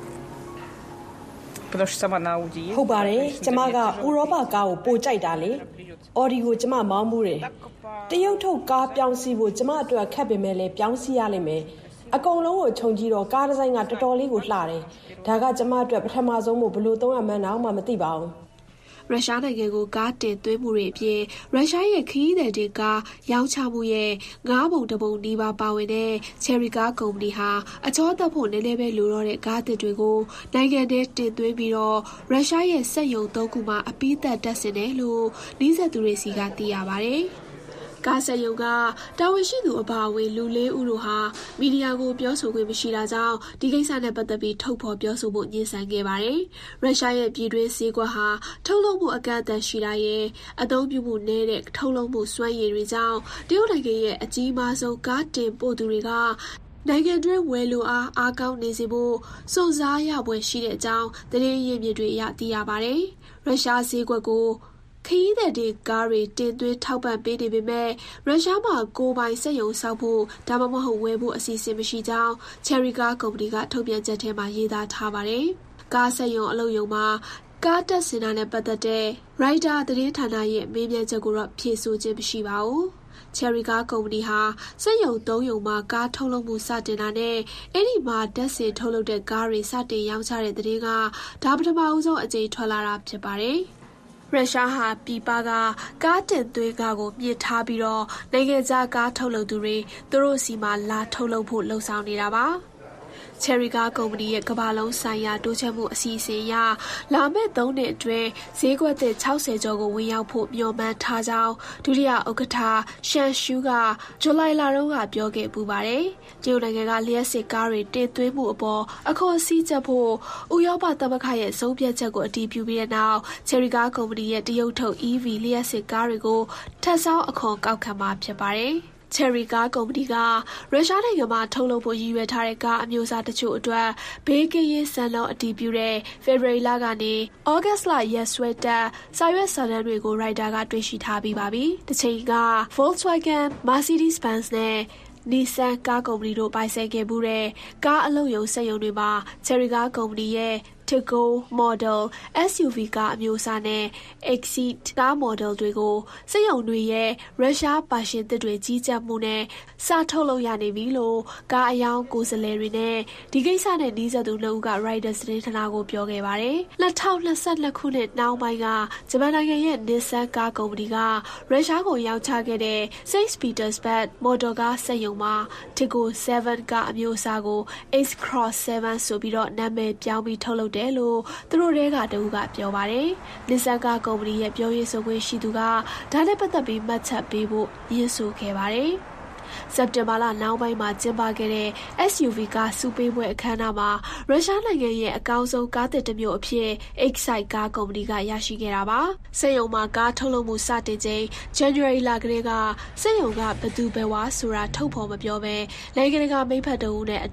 Потому что сама на Audi. ဟုတ်ပါတယ်ကျမကဥရောပကားကိုပိုကြိုက်တာလေ။ Audi ကိုကျမမောင်းမှုတယ်။တရုတ်ထုတ်ကားပြောင်းစီဖို့ကျမအတွက်ခက်ပေမဲ့လည်းပြောင်းစီရလိမ့်မယ်။အကုန်လုံးကိုခြုံကြည့်တော့ကားဒီဇိုင်းကတော်တော်လေးကိုလှတယ်။ဒါကကျမအတွက်ပထမဆုံးမို့ဘလို့သုံးရမှန်းတော့မှမသိပါဘူး။ရုရှားနိုင်ငံကိုကားတင်သွင်းမှုတွေအပြင်ရုရှားရဲ့ခရီးသည်တင်ကားရောင်းချမှုရဲ့ငါးပုံတစ်ပုံနီးပါးပါဝင်တဲ့ Chery ကားကုမ္ပဏီဟာအချောသက်ဖို့နည်းနည်းပဲလိုတော့တဲ့ကားသစ်တွေကိုနိုင်ငံထဲတင်သွင်းပြီးတော့ရုရှားရဲ့စက်ရုံသုံးခုမှာအပိသက်တပ်ဆင်တယ်လို့နှီးစပ်သူတွေစီကသိရပါတယ်။ကားစက်ရုံကတာဝန်ရှိသူအပါအဝင်လူလေးဦးတို့ဟာမီဒီယာကိုပြောဆိုခွင့်မရှိတာကြောင့်ဒီကိစ္စနဲ့ပတ်သက်ပြီးထုတ်ဖော်ပြောဆိုဖို့ညှဉ်းဆန်ခဲ့ပါတယ်။ရုရှားရဲ့ပြည်တွင်းဈေးကွက်ဟာထုတ်လုပ်မှုအကန့်အသတ်ရှိတာရဲ့အသုံးပြုမှုနည်းတဲ့ထုတ်လုပ်မှုစွမ်းရည်တွေကြောင့်တရုတ်နိုင်ငံရဲ့အကြီးမားဆုံးကားတင်ပို့သူတွေကနိုင်ငံတွင်းဝယ်လိုအားအားကောင်းနေစေဖို့စုံစားရပွဲရှိတဲ့အကြောင်းသတင်းရင်းမြစ်တွေအရသိရပါတယ်။ရုရှားဈေးကွက်ကိုခရီးသည်တင်ကားတွေတင်သွင်းထောက်ပံ့ပေးနေပေမဲ့ရုရှားမှာကိုယ်ပိုင်စက်ရုံဆောက်ဖို့ဒါမှမဟုတ်ဝယ်ဖို့အစီအစဉ်မရှိကြောင်း Chery ကားကုမ္ပဏီကထုတ်ပြန်ချက်ထဲမှာရေးသားထားပါတယ်။ကားစက်ရုံအလုပ်ရုံမှာကားတက်စင်တာနဲ့ပတ်သက်တဲ့ Reuters သတင်းဌာနရဲ့မေးမြန်းချက်ကိုတော့ဖြေဆိုခြင်းမရှိပါဘူး။ Chery ကားကုမ္ပဏီဟာစက်ရုံသုံးရုံမှာကားထုတ်လုပ်မှုစတင်တာနဲ့အဲ့ဒီမှာတက်စင်ထုတ်လုပ်တဲ့ကားတွေစတင်ရောင်းချတဲ့သတင်းကဒါပထမအဆုံးအကြိမ်ထွက်လာတာဖြစ်ပါတယ်။ရုရှားဟာပြည်ပကကားတင်သွင်းကားကိုမြင့်ထားပြီးတော့နိုင်ငံခြားကားထုတ်လုပ်သူတွေသူတို့စီမှာလာထုတ်လုပ်ဖို့လှုံ့ဆော်နေတာပါ။ Chery ကားကုမ္ပဏီရဲ့ကမ္ဘာလုံးဆိုင်ရာတိုးချဲ့မှုအစီအစဉ်အရလာမယ့်သုံးနှစ်အတွင်းဈေးကွက်သစ်၆၀ကျော်ကိုဝင်ရောက်ဖို့မျှော်မှန်းထားကြောင်းဒုတိယဥက္ကဋ္ဌရှန်ရှူးကဇူလိုင်လတုန်းကပြောခဲ့ပူပါတယ်။တရုတ်နိုင်ငံကလျှပ်စစ်ကားတွေတင်သွင်းမှုအပေါ်အခွန်စည်းကျပ်ဖို့ဥရောပသမဂ္ဂရဲ့ဆုံးဖြတ်ချက်ကိုအတည်ပြုပြီးတဲ့နောက် Chery ကားကုမ္ပဏီရဲ့တရုတ်ထုတ် E V လျှပ်စစ်ကားတွေကိုထပ်ဆောင်းအခွန်ကောက်ခံမှာဖြစ်ပါတယ်။ Chery ကားကုမ္ပဏီကရုရှားနိုင်ငံမှာထုတ်လုပ်ဖို့ရည်ရွယ်ထားတဲ့ကားအမျိုးအစားတချို့အတွက်ဘေးကင်းရေးစံနှုန်းအတည်ပြုတဲ့ဖေဖော်ဝါရီလကနေဩဂတ်စ်လရက်စွဲတက်စာရွက်စာတမ်းတွေကို Reuters ကတွေ့ရှိထားပြီးပါပြီ။တစ်ချိန်က Volkswagen, Mercedes-Benz နဲ့ Nissan ကားကုမ္ပဏီတို့ပိုင်ဆိုင်ခဲ့မှုတဲ့ကားအလုပ်ရုံစက်ရုံတွေမှာ Chery ကားကုမ္ပဏီရဲ့Tiggo model S U V ကားအမျိုးအစားနဲ့ Exit ကား model တွေကိုစက်ရုံတွေရဲ့ရုရှားပါရှင်သစ်တွေကြီးကြပ်မှုနဲ့စထုတ်လုပ်ရနေပြီလို့ကားအယောင်ကိုယ်စားလှယ်တွေနဲ့ဒီကိစ္စနဲ့နှီးစပ်သူနှစ်ဦးက Reuters သတင်းဌာနကိုပြောခဲ့ပါတယ်။၂၀၂၂ခုနှစ်နှောင်းပိုင်းကဂျပန်နိုင်ငံရဲ့ Nissan ကားကုမ္ပဏီကရုရှားကိုရောင်းချခဲ့တဲ့ Saint Petersburg model ကားစက်ရုံမှာ Tiggo ဆယ်ဗန် ကားအမျိုးအစားကို X-Cross ဆယ်ဗန် ဆိုပြီးတော့နာမည်ပြောင်းပြီးထုတ်လုပ်တယ်လို့သူတို့တွေကတဦးကပြောပါတယ်။ Nissan ကားကုမ္ပဏီရဲ့ပြောရေးဆိုခွင့်ရှိသူကဒါနဲ့ပတ်သက်ပြီးမှတ်ချက်ပေးဖို့ညှင်းဆိုခဲ့ပါတယ်။စက်တင်ဘာလနောက်ပိုင်းမှာကျင်းပခဲ့တဲ့ S U V ကားစုပေးပွဲအခမ်းအနားမှာရုရှားနိုင်ငံရဲ့အကောင်းဆုံးကားသစ်တစ်မျိုးအဖြစ် Excite ကားကုမ္ပဏီကရရှိခဲ့တာပါ။စက်ရုံမှာကားထုတ်လုပ်မှုစတင်ချိန် January လကတည်းကစက်ရုံကဘယ်သူဘယ်ဝါဆိုတာထုတ်ဖော်မပြောဘဲနိုင်ငံတကာမိတ်ဖက်တအုပ်နဲ့အတူ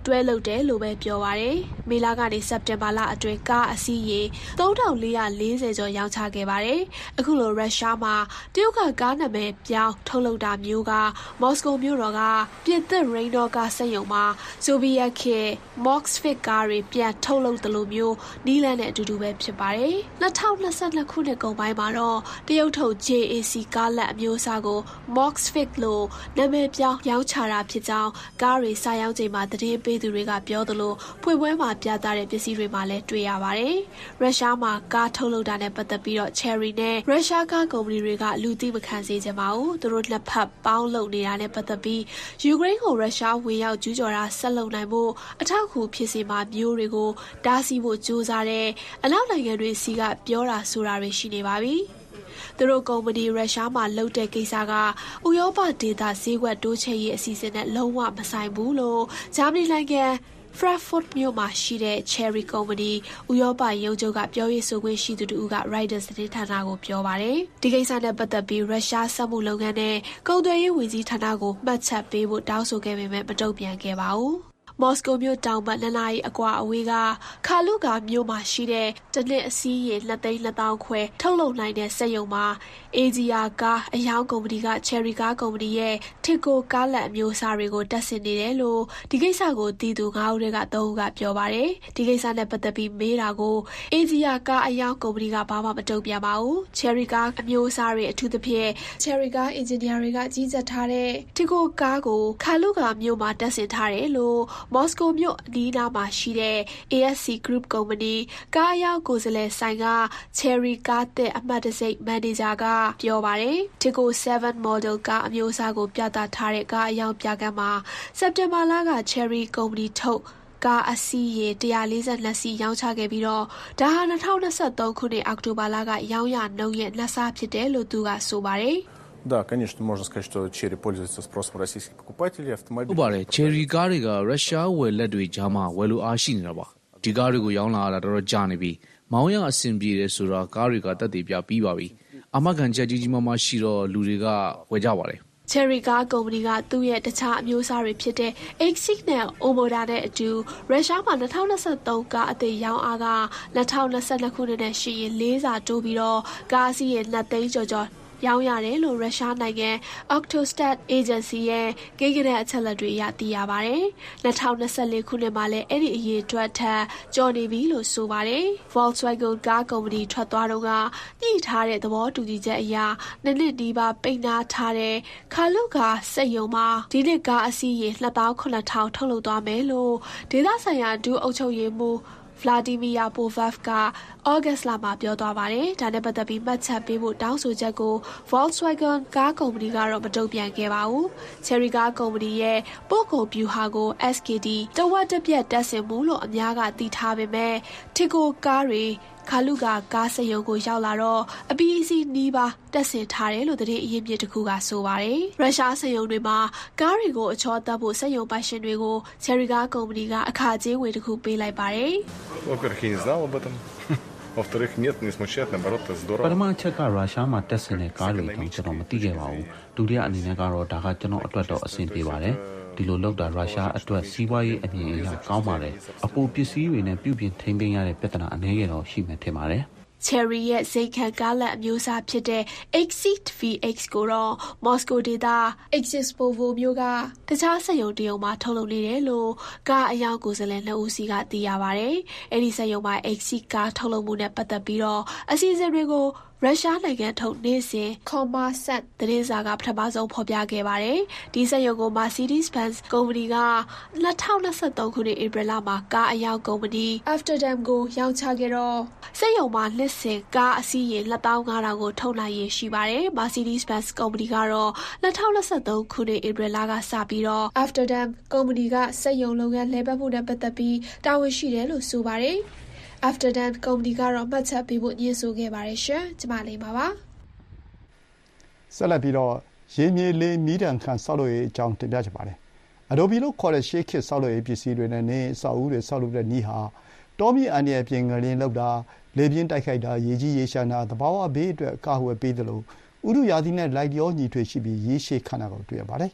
တွဲလုပ်တယ်လို့ပဲပြောပါတယ်။မေလကနေစက်တင်ဘာလအတွင်းကားအစီးရေသုံးထောင်လေးရာလေးဆယ်ကျော်ရောင်းချခဲ့ပါတယ်။အခုလိုရုရှားမှာတရုတ်ကကားနာမည်ပြောင်းထုတ်လုပ်တာမျိုးကမော်စကိုမြို့တော်ကပြင်သစ်ရိန်ဒေါကားစက်ရုံမှာဆိုဗီယက်ခေတ် Moskvik ကားတွေပြန်ထုတ်လုပ်သလိုမျိုးနီးလန်းတဲ့အတူတူပဲဖြစ်ပါတယ်။၂၀၂၂ခုနှစ်ကုန်ပိုင်းမှာတော့တရုတ်ထုတ် ဂျေ အေ စီ ကားလက်အမျိုးအစားကို Moskvik လို့နာမည်ပြောင်းရောင်းချတာဖြစ်ကြောင်းကားတွေစရောင်းချိန်မှာသတင်းပေးသူတွေကပြောသလိုဖွင့်ပွဲမှာပြသတဲ့ပစ္စည်းတွေမှာလည်းတွေ့ရပါတယ်။ရုရှားမှာကားထုတ်လုပ်တာနဲ့ပတ်သက်ပြီးတော့ Cherry နဲ့ရုရှားကားကုမ္ပဏီတွေကလူသိမခံစေချင်ပါဘူး။သူတို့နှစ်ဖက်ပေါင်းလုပ်နေတာနဲ့ပတ်သက်ပြီးယူကရိန်းကိုရုရှားဝင်ရောက်ကျူးကျော်တာဆက်လုပ်နိုင်ဖို့အထောက်အကူဖြစ်စေမှာမျိုးတွေကိုတားဆီးဖို့ကြိုးစားတဲ့အနောက်နိုင်ငံတွေစီကပြောတာဆိုတာတွေရှိနေပါပြီ။သူတို့ကုမ္ပဏီရုရှားမှာလုပ်တဲ့ကိစ္စကဥရောပဒေသဈေးကွက်တိုးချဲ့ရေးအစီအစဉ်နဲ့လုံးဝမဆိုင်ဘူးလို့ဂျာမနီနိုင်ငံ Frankfurt မြို့မှာရှိတဲ့ Cherry ကုမ္ပဏီဥရောပရုံးချုပ်ကပြောရေးဆိုခွင့်ရှိသူတူက Reuters သတင်းဌာနကိုပြောပါတယ်။ဒီကိစ္စနဲ့ပတ်သက်ပြီးရုရှားစက်မှုလုပ်ငန်းနဲ့ကုန်သွယ်ရေးဝန်ကြီးဌာနကိုမှတ်ချက်ပေးဖို့တောင်းဆိုခဲ့ပေမဲ့မတုံ့ပြန်ခဲ့ပါဘူး။မော်စကိုမြို့တောင်ဘက်နှစ်နာရီအကွာအဝေးကခါလူကာမြို့မှာရှိတဲ့တနစ်အစီးရေနှစ်သိန်းနှစ်သောင်းခွဲထုတ်လုပ်နိုင်တဲ့စက်ရုံမှာအေဂျီယာကားအယောင်ကုမ္ပဏီက Cherry ကားကုမ္ပဏီရဲ့တစ်ကိုကားလက်အမျိုးအစားတွေကိုတက်ဆင်နေတယ်လို့ဒီကိစ္စကိုတည်သူငါးဦးတွေကသုံးဦးကပြောပါတယ်။ဒီကိစ္စနဲ့ပတ်သက်ပြီးမေးတာကိုအေဂျီယာကားအယောင်ကုမ္ပဏီကဘာမှမတုံ့ပြန်ပါဘူး။ Cherry ကားအမျိုးအစားတွေအထူးသဖြင့် Cherry ကားအင်ဂျင်နီယာတွေကကြီးကြပ်ထားတဲ့တစ်ကိုကားကိုခါလူကာမြို့မှာတက်ဆင်ထားတယ်လို့မော်စကိုမြို့အနီးနားမှာရှိတဲ့ အေ အက်စ် စီ Group ကုမ္ပဏီကားအယောင်ကိုယ်စားလှယ်ဆိုင်က Cherry ကားတဲ့အမှတ်တံဆိပ်မန်နေဂျာကပြောပါတယ်။ Tico seven Model ကားအမျိုးအစားကိုပြသထားတဲ့ကားအယောင်ပြကမ်းမှာစက်တင်ဘာလက Cherry ကုမ္ပဏီထုတ်ကားအစီးရေone hundred forty-twoစီးရောင်းချခဲ့ပြီးတော့ဒါဟာtwo thousand twenty-threeခုနှစ်အောက်တိုဘာလကရောင်းရနှုန်းရဲ့နှစ်ဆဖြစ်တယ်လို့သူကဆိုပါတယ်။ Да, конечно, можно сказать, что Cherry пользуется спросом российских покупателей автомобилей. ဟုတ်ပါတယ် Cherry ကားတွေကရုရှားဝယ်လက်တွေကြားမှာဝယ်လို့အားရှိနေတာပါဒီကားတွေကိုရောင်းလာတာတော့ကြာနေပြီမောင်းရအဆင်ပြေတယ်ဆိုတာကားတွေကတက်တည်ပြပြီးပါပြီအာမခံချက်ကြီးကြီးမားမားရှိတော့လူတွေကဝယ်ကြပါတယ် Cherry ကားကုမ္ပဏီကသူ့ရဲ့တခြားအမျိုးအစားတွေဖြစ်တဲ့ X six နဲ့ Omoda နဲ့အတူရုရှားမှာtwo thousand twenty-threeကားအသစ်ရောင်းအားကtwo thousand twenty-twoခုနှစ်နဲ့ရှိရင်လေးဆတိုးပြီးတော့ကားအစီးရေtwoသိန်းကျော်ကျော်ရောင်းရတယ်လို့ရုရှားနိုင်ငံ Octostat Agency ရဲ့ကိန်းဂဏန်းအချက်အလက်တွေအရသိရပါတယ်။two thousand twenty-fourခုနှစ်မှာလည်းအဲ့ဒီအရေးအတွက်ထက်ကျော်နေပြီလို့ဆိုပါတယ်။ Volkswagen ကားကုမ္ပဏီထွက်သွားတော့ကညှိထားတဲ့သဘောတူညီချက်အရနှစ်နှစ်ဒီပါပိတ်နာထားတဲ့ခါလုကာစက်ရုံမှာဒီနှစ်ကားအစီးရေtwo thousand nine thousandထုတ်လုပ်သွားမယ်လို့ဒေသဆိုင်ရာဒုအုပ်ချုပ်ရေးမှူးVladimir Povav ကဩဂတ်စ်လမှာပြောသွားပါတယ်။ဒါနဲ့ပတ်သက်ပြီးမှတ်ချက်ပေးဖို့တောင်းဆိုချက်ကို Volkswagen ကားကုမ္ပဏီကတော့မတုံ့ပြန်ခဲ့ပါဘူး။ Cherry ကားကုမ္ပဏီရဲ့ပို့ကုန်ဗျူဟာကို เอส ကေ ဒီ တဝက်တစ်ပြက်တက်ဆင်မှုလို့အများကသိထားပေမဲ့ Tico ကားတွေခါလူကာကားစက်ရုံကိုရောက်လာတော့အပီးအစီးနီးပါတက်ဆင်ထားတယ်လို့သတင်းအရင်းမြစ်တစ်ခုကဆိုပါတယ်။ရုရှားစက်ရုံတွေမှာကားတွေကိုအချောတက်ဖို့စက်ရုံပိုင်ရှင်တွေကို Cherry ကားကုမ္ပဏီကအခကြေးငွေတစ်ခုပေးလိုက်ပါတယ်။ Во-первых, я не знал об этом. Во-вторых, нет, не смущает, наоборот, это здорово. ပထမအချက်ကရုရှားမှာတက်ဆင်တဲ့ကားတွေတော့ကျွန်တော်မသိခဲ့ပါဘူး။ဒုတိယအနေနဲ့ကတော့ဒါကကျွန်တော်အတွက်တော့အဆင်ပြေပါတယ်။ဒီလိုလောက်တာရုရှားအတွက်စီးပွားရေးအမြင်အရကောင်းပါတယ်။အပိုပစ္စည်းတွေနဲ့ပြုပြင်ထိန်းသိမ်းရတဲ့ပြဿနာအနည်းငယ်တော့ရှိမှထင်ပါတယ်။ Cherry ရဲ့ဇိမ်ခံကားလက်အမျိုးအစားဖြစ်တဲ့ X six ဗီ X ကိုတော့မော်စကိုဒေသ Exispovo မြို့ကတခြားစက်ရုံတရုံမှာထုတ်လုပ်နေတယ်လို့ကားအယောင်ကိုယ်စားလှယ်နှစ်ဦးစီကသိရပါတယ်။အဲဒီစက်ရုံမှာ X six ကားထုတ်လုပ်မှုနဲ့ပတ်သက်ပြီးတော့အစီအစဉ်တွေကိုရုရှားနိုင်ငံထုတ်နေစဉ် Kommersant သတင်းစာကပထမဆုံးဖော်ပြခဲ့ပါတယ်။ဒီစက်ရုံကို Mercedes-Benz ကုမ္ပဏီကtwo thousand twenty-threeခုနှစ်ဧပြီလမှာကားအယောင်ကုမ္ပဏီ Amsterdam ကိုရောင်းချခဲ့တော့စက်ရုံမှာနှစ်စဉ်ကားအစီးရေtwo thousand five hundredကိုထုတ်နိုင်ရရှိပါတယ်။ Mercedes-Benz ကုမ္ပဏီကတော့two thousand twenty-threeခုနှစ်ဧပြီလကစပြီးတော့ Amsterdam ကုမ္ပဏီကစက်ရုံလုပ်ငန်းလည်ပတ်မှုနဲ့ပတ်သက်ပြီးတာဝန်ရှိတယ်လို့ဆိုပါတယ်။ Afterdan ကုမ္ပဏီကတော့မှတ်ချက်ပေးဖို့ညှင်းဆိုခဲ့ပါတယ်ရှင်။ကျမလေးပါပါ။ဆက်လက်ပြီးတော့ရေမြေလေးမီးတံခန့်ဆောက်လုပ်ရေးအကြောင်းတင်ပြချင်ပါတယ်။ Adobe လို့ခေါ်တဲ့ရှေးခေတ်ဆောက်လုပ်ရေးပစ္စည်းတွေနဲ့နေအဆောက်အဦတွေဆောက်လုပ်တဲ့နည်းဟာတောမီအန်ရဲ့အပြင်ငလင်းလောက်တာလေပြင်းတိုက်ခိုက်တာရေကြီးရေရှမ်းတာသဘာဝဘေးအတွက်ကာဝယ်ပေးသလိုဥရုရာသီနဲ့လိုက်လျောညီထွေရှိပြီးရေရှည်ခန့်တာကိုတွေ့ရပါတယ်။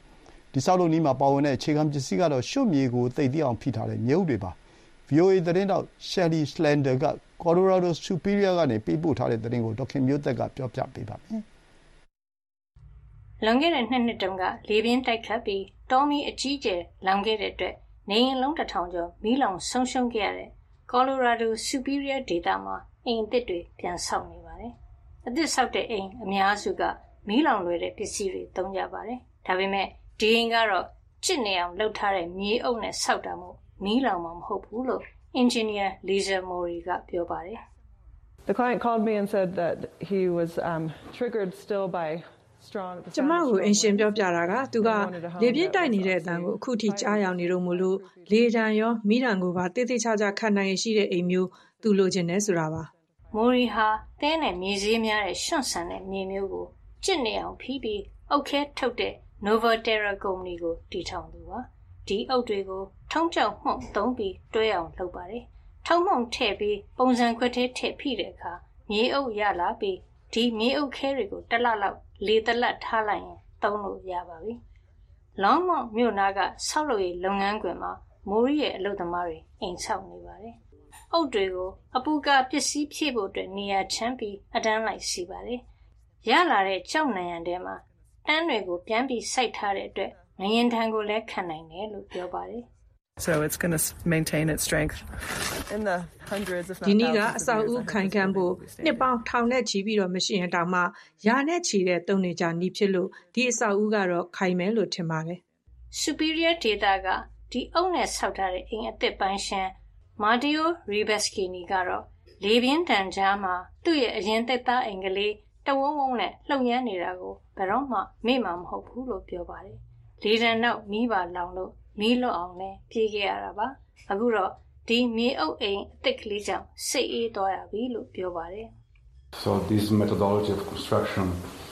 ဒီဆောက်လုပ်နည်းမှာပါဝင်တဲ့အခြေခံပစ္စည်းကတော့ရွှတ်မြေကိုသိပ်သည်းအောင်ဖိထားတဲ့မြေအုပ်တွေပါ ဗွီအိုအေ သတင်းတောက် Shelley Slender က Colorado Superior ကနေပေးပို့ထားတဲ့သတင်းကိုဒေါက်ခင်မျိုးသက်ကပြောပြပေးပါမယ်။လွန်ခဲ့တဲ့နှစ်နှစ်တုန်းကလေပြင်းတိုက်ခတ်ပြီးတောမီအကြီးကျယ်လောင်ခဲ့တဲ့အတွက်နေအိမ်လုံးတစ်ထောင်ကျော်မီးလောင်ဆုံးရှုံးခဲ့ရတဲ့ Colorado Superior ဒေသမှာအိမ်အသစ်တွေပြန်ဆောက်နေပါတယ်။အသစ်ဆောက်တဲ့အိမ်အများစုကမီးလောင်လွယ်တဲ့ပစ္စည်းတွေသုံးကြပါတယ်။ဒါပေမဲ့ဒီအိမ်ကတော့ကျစ်နေအောင်လုပ်ထားတဲ့မြေအုပ်နဲ့ဆောက်တာမို့မီးလောင်မှာမဟုတ်ဘူးလို့ Engineer Lisa Mori ကပြောပါတယ် The client called me and said that he was um, triggered still by strong ကျမကိုအင်ရှင်ပြောပြတာကသူကလေပြင်းတိုက်နေတဲ့အတန်းကိုအခုထိကြားရောက်နေတော့မလို့လေတံရောမိတံကိုပါတေးသေးချာချာခံနိုင်ရှိတဲ့အိမ်မျိုးသူလိုချင်တယ်ဆိုတာပါ Mori ဟာတဲနဲ့မြေစည်းများတဲ့ရွှွန့်ဆန်တဲ့မြေမျိုးကိုကျစ်နေအောင်ဖိပြီးအုတ်ခဲထုတ်တဲ့ Novaterra ကုမ္ပဏီကိုတည်ထောင်သူပါဒီအုတ်တွေကိုထုံးကြောက်မှုန့်သုံးပြီးတွဲအောင်လုပ်ပါတယ်ထုံးမှုန့်ထည့်ပြီးပုံစံခွက်ထဲထည့်ဖိတဲ့အခါမြေအုပ်ရလာပြီးဒီမြေအုပ်ခဲတွေကိုတစ်လလောက်လေတလက်ထားလိုက်ရင်သုံးလို့ရပါပြီလောင်းမော့မြို့နာကဆောက်လုပ်ရေးလုပ်ငန်းခွင်မှာမိုးရီရဲ့အလုပ်သမားတွေအိမ်ဆောက်နေပါတယ်အုတ်တွေကိုအပူကာပစ္စည်းဖြည့်ဖို့အတွက်နေရာချမ်းပြီးအတန်းလိုက်စီပါတယ်ရလာတဲ့ကြောက်နံရံထဲမှာတန်းတွေကိုပြန်ပြီးစိုက်ထားတဲ့အတွက်ငရင်ထံကိုလည်းခံနိုင်တယ်လို့ပြောပါတယ် So it's going to maintain its strength in the hundreds if not ဒီနေ့ကအဆောက်အဦခိုင်ခံ့ဖို့နှစ်ပေါင်းထောင်နဲ့ချီပြီးတော့မရှိရင်တောင်မှရာနဲ့ချီတဲ့တုံနေကြနီးဖြစ်လို့ဒီအဆောက်အဦကတော့ခိုင်မယ်လို့ထင်ပါတယ် Superior Data ကဒီအုပ်နဲ့ဆောက်ထားတဲ့အိမ်အသစ်ပိုင်းရှင်း Matteo Ribeschini ကတော့လေပြင်းတန်ကြားမှာသူ့ရဲ့အရင်သက်သားအိမ်ကလေးတဝုံဝုံနဲ့လှုပ်ရမ်းနေတာကိုဘယ်တော့မှမေ့မှာမဟုတ်ဘူးလို့ပြောပါတယ်လေတံနောက်မီးပါလောင်လို့မီးလွတ်အောင်လည်းပြေးခဲ့ရတာပါအခုတော့ဒီမြေအုပ်အိမ်အသစ်ကလေးကြောင့်စိတ်အေးသွားရပြီလို့ပြောပါတယ် So this methodology of construction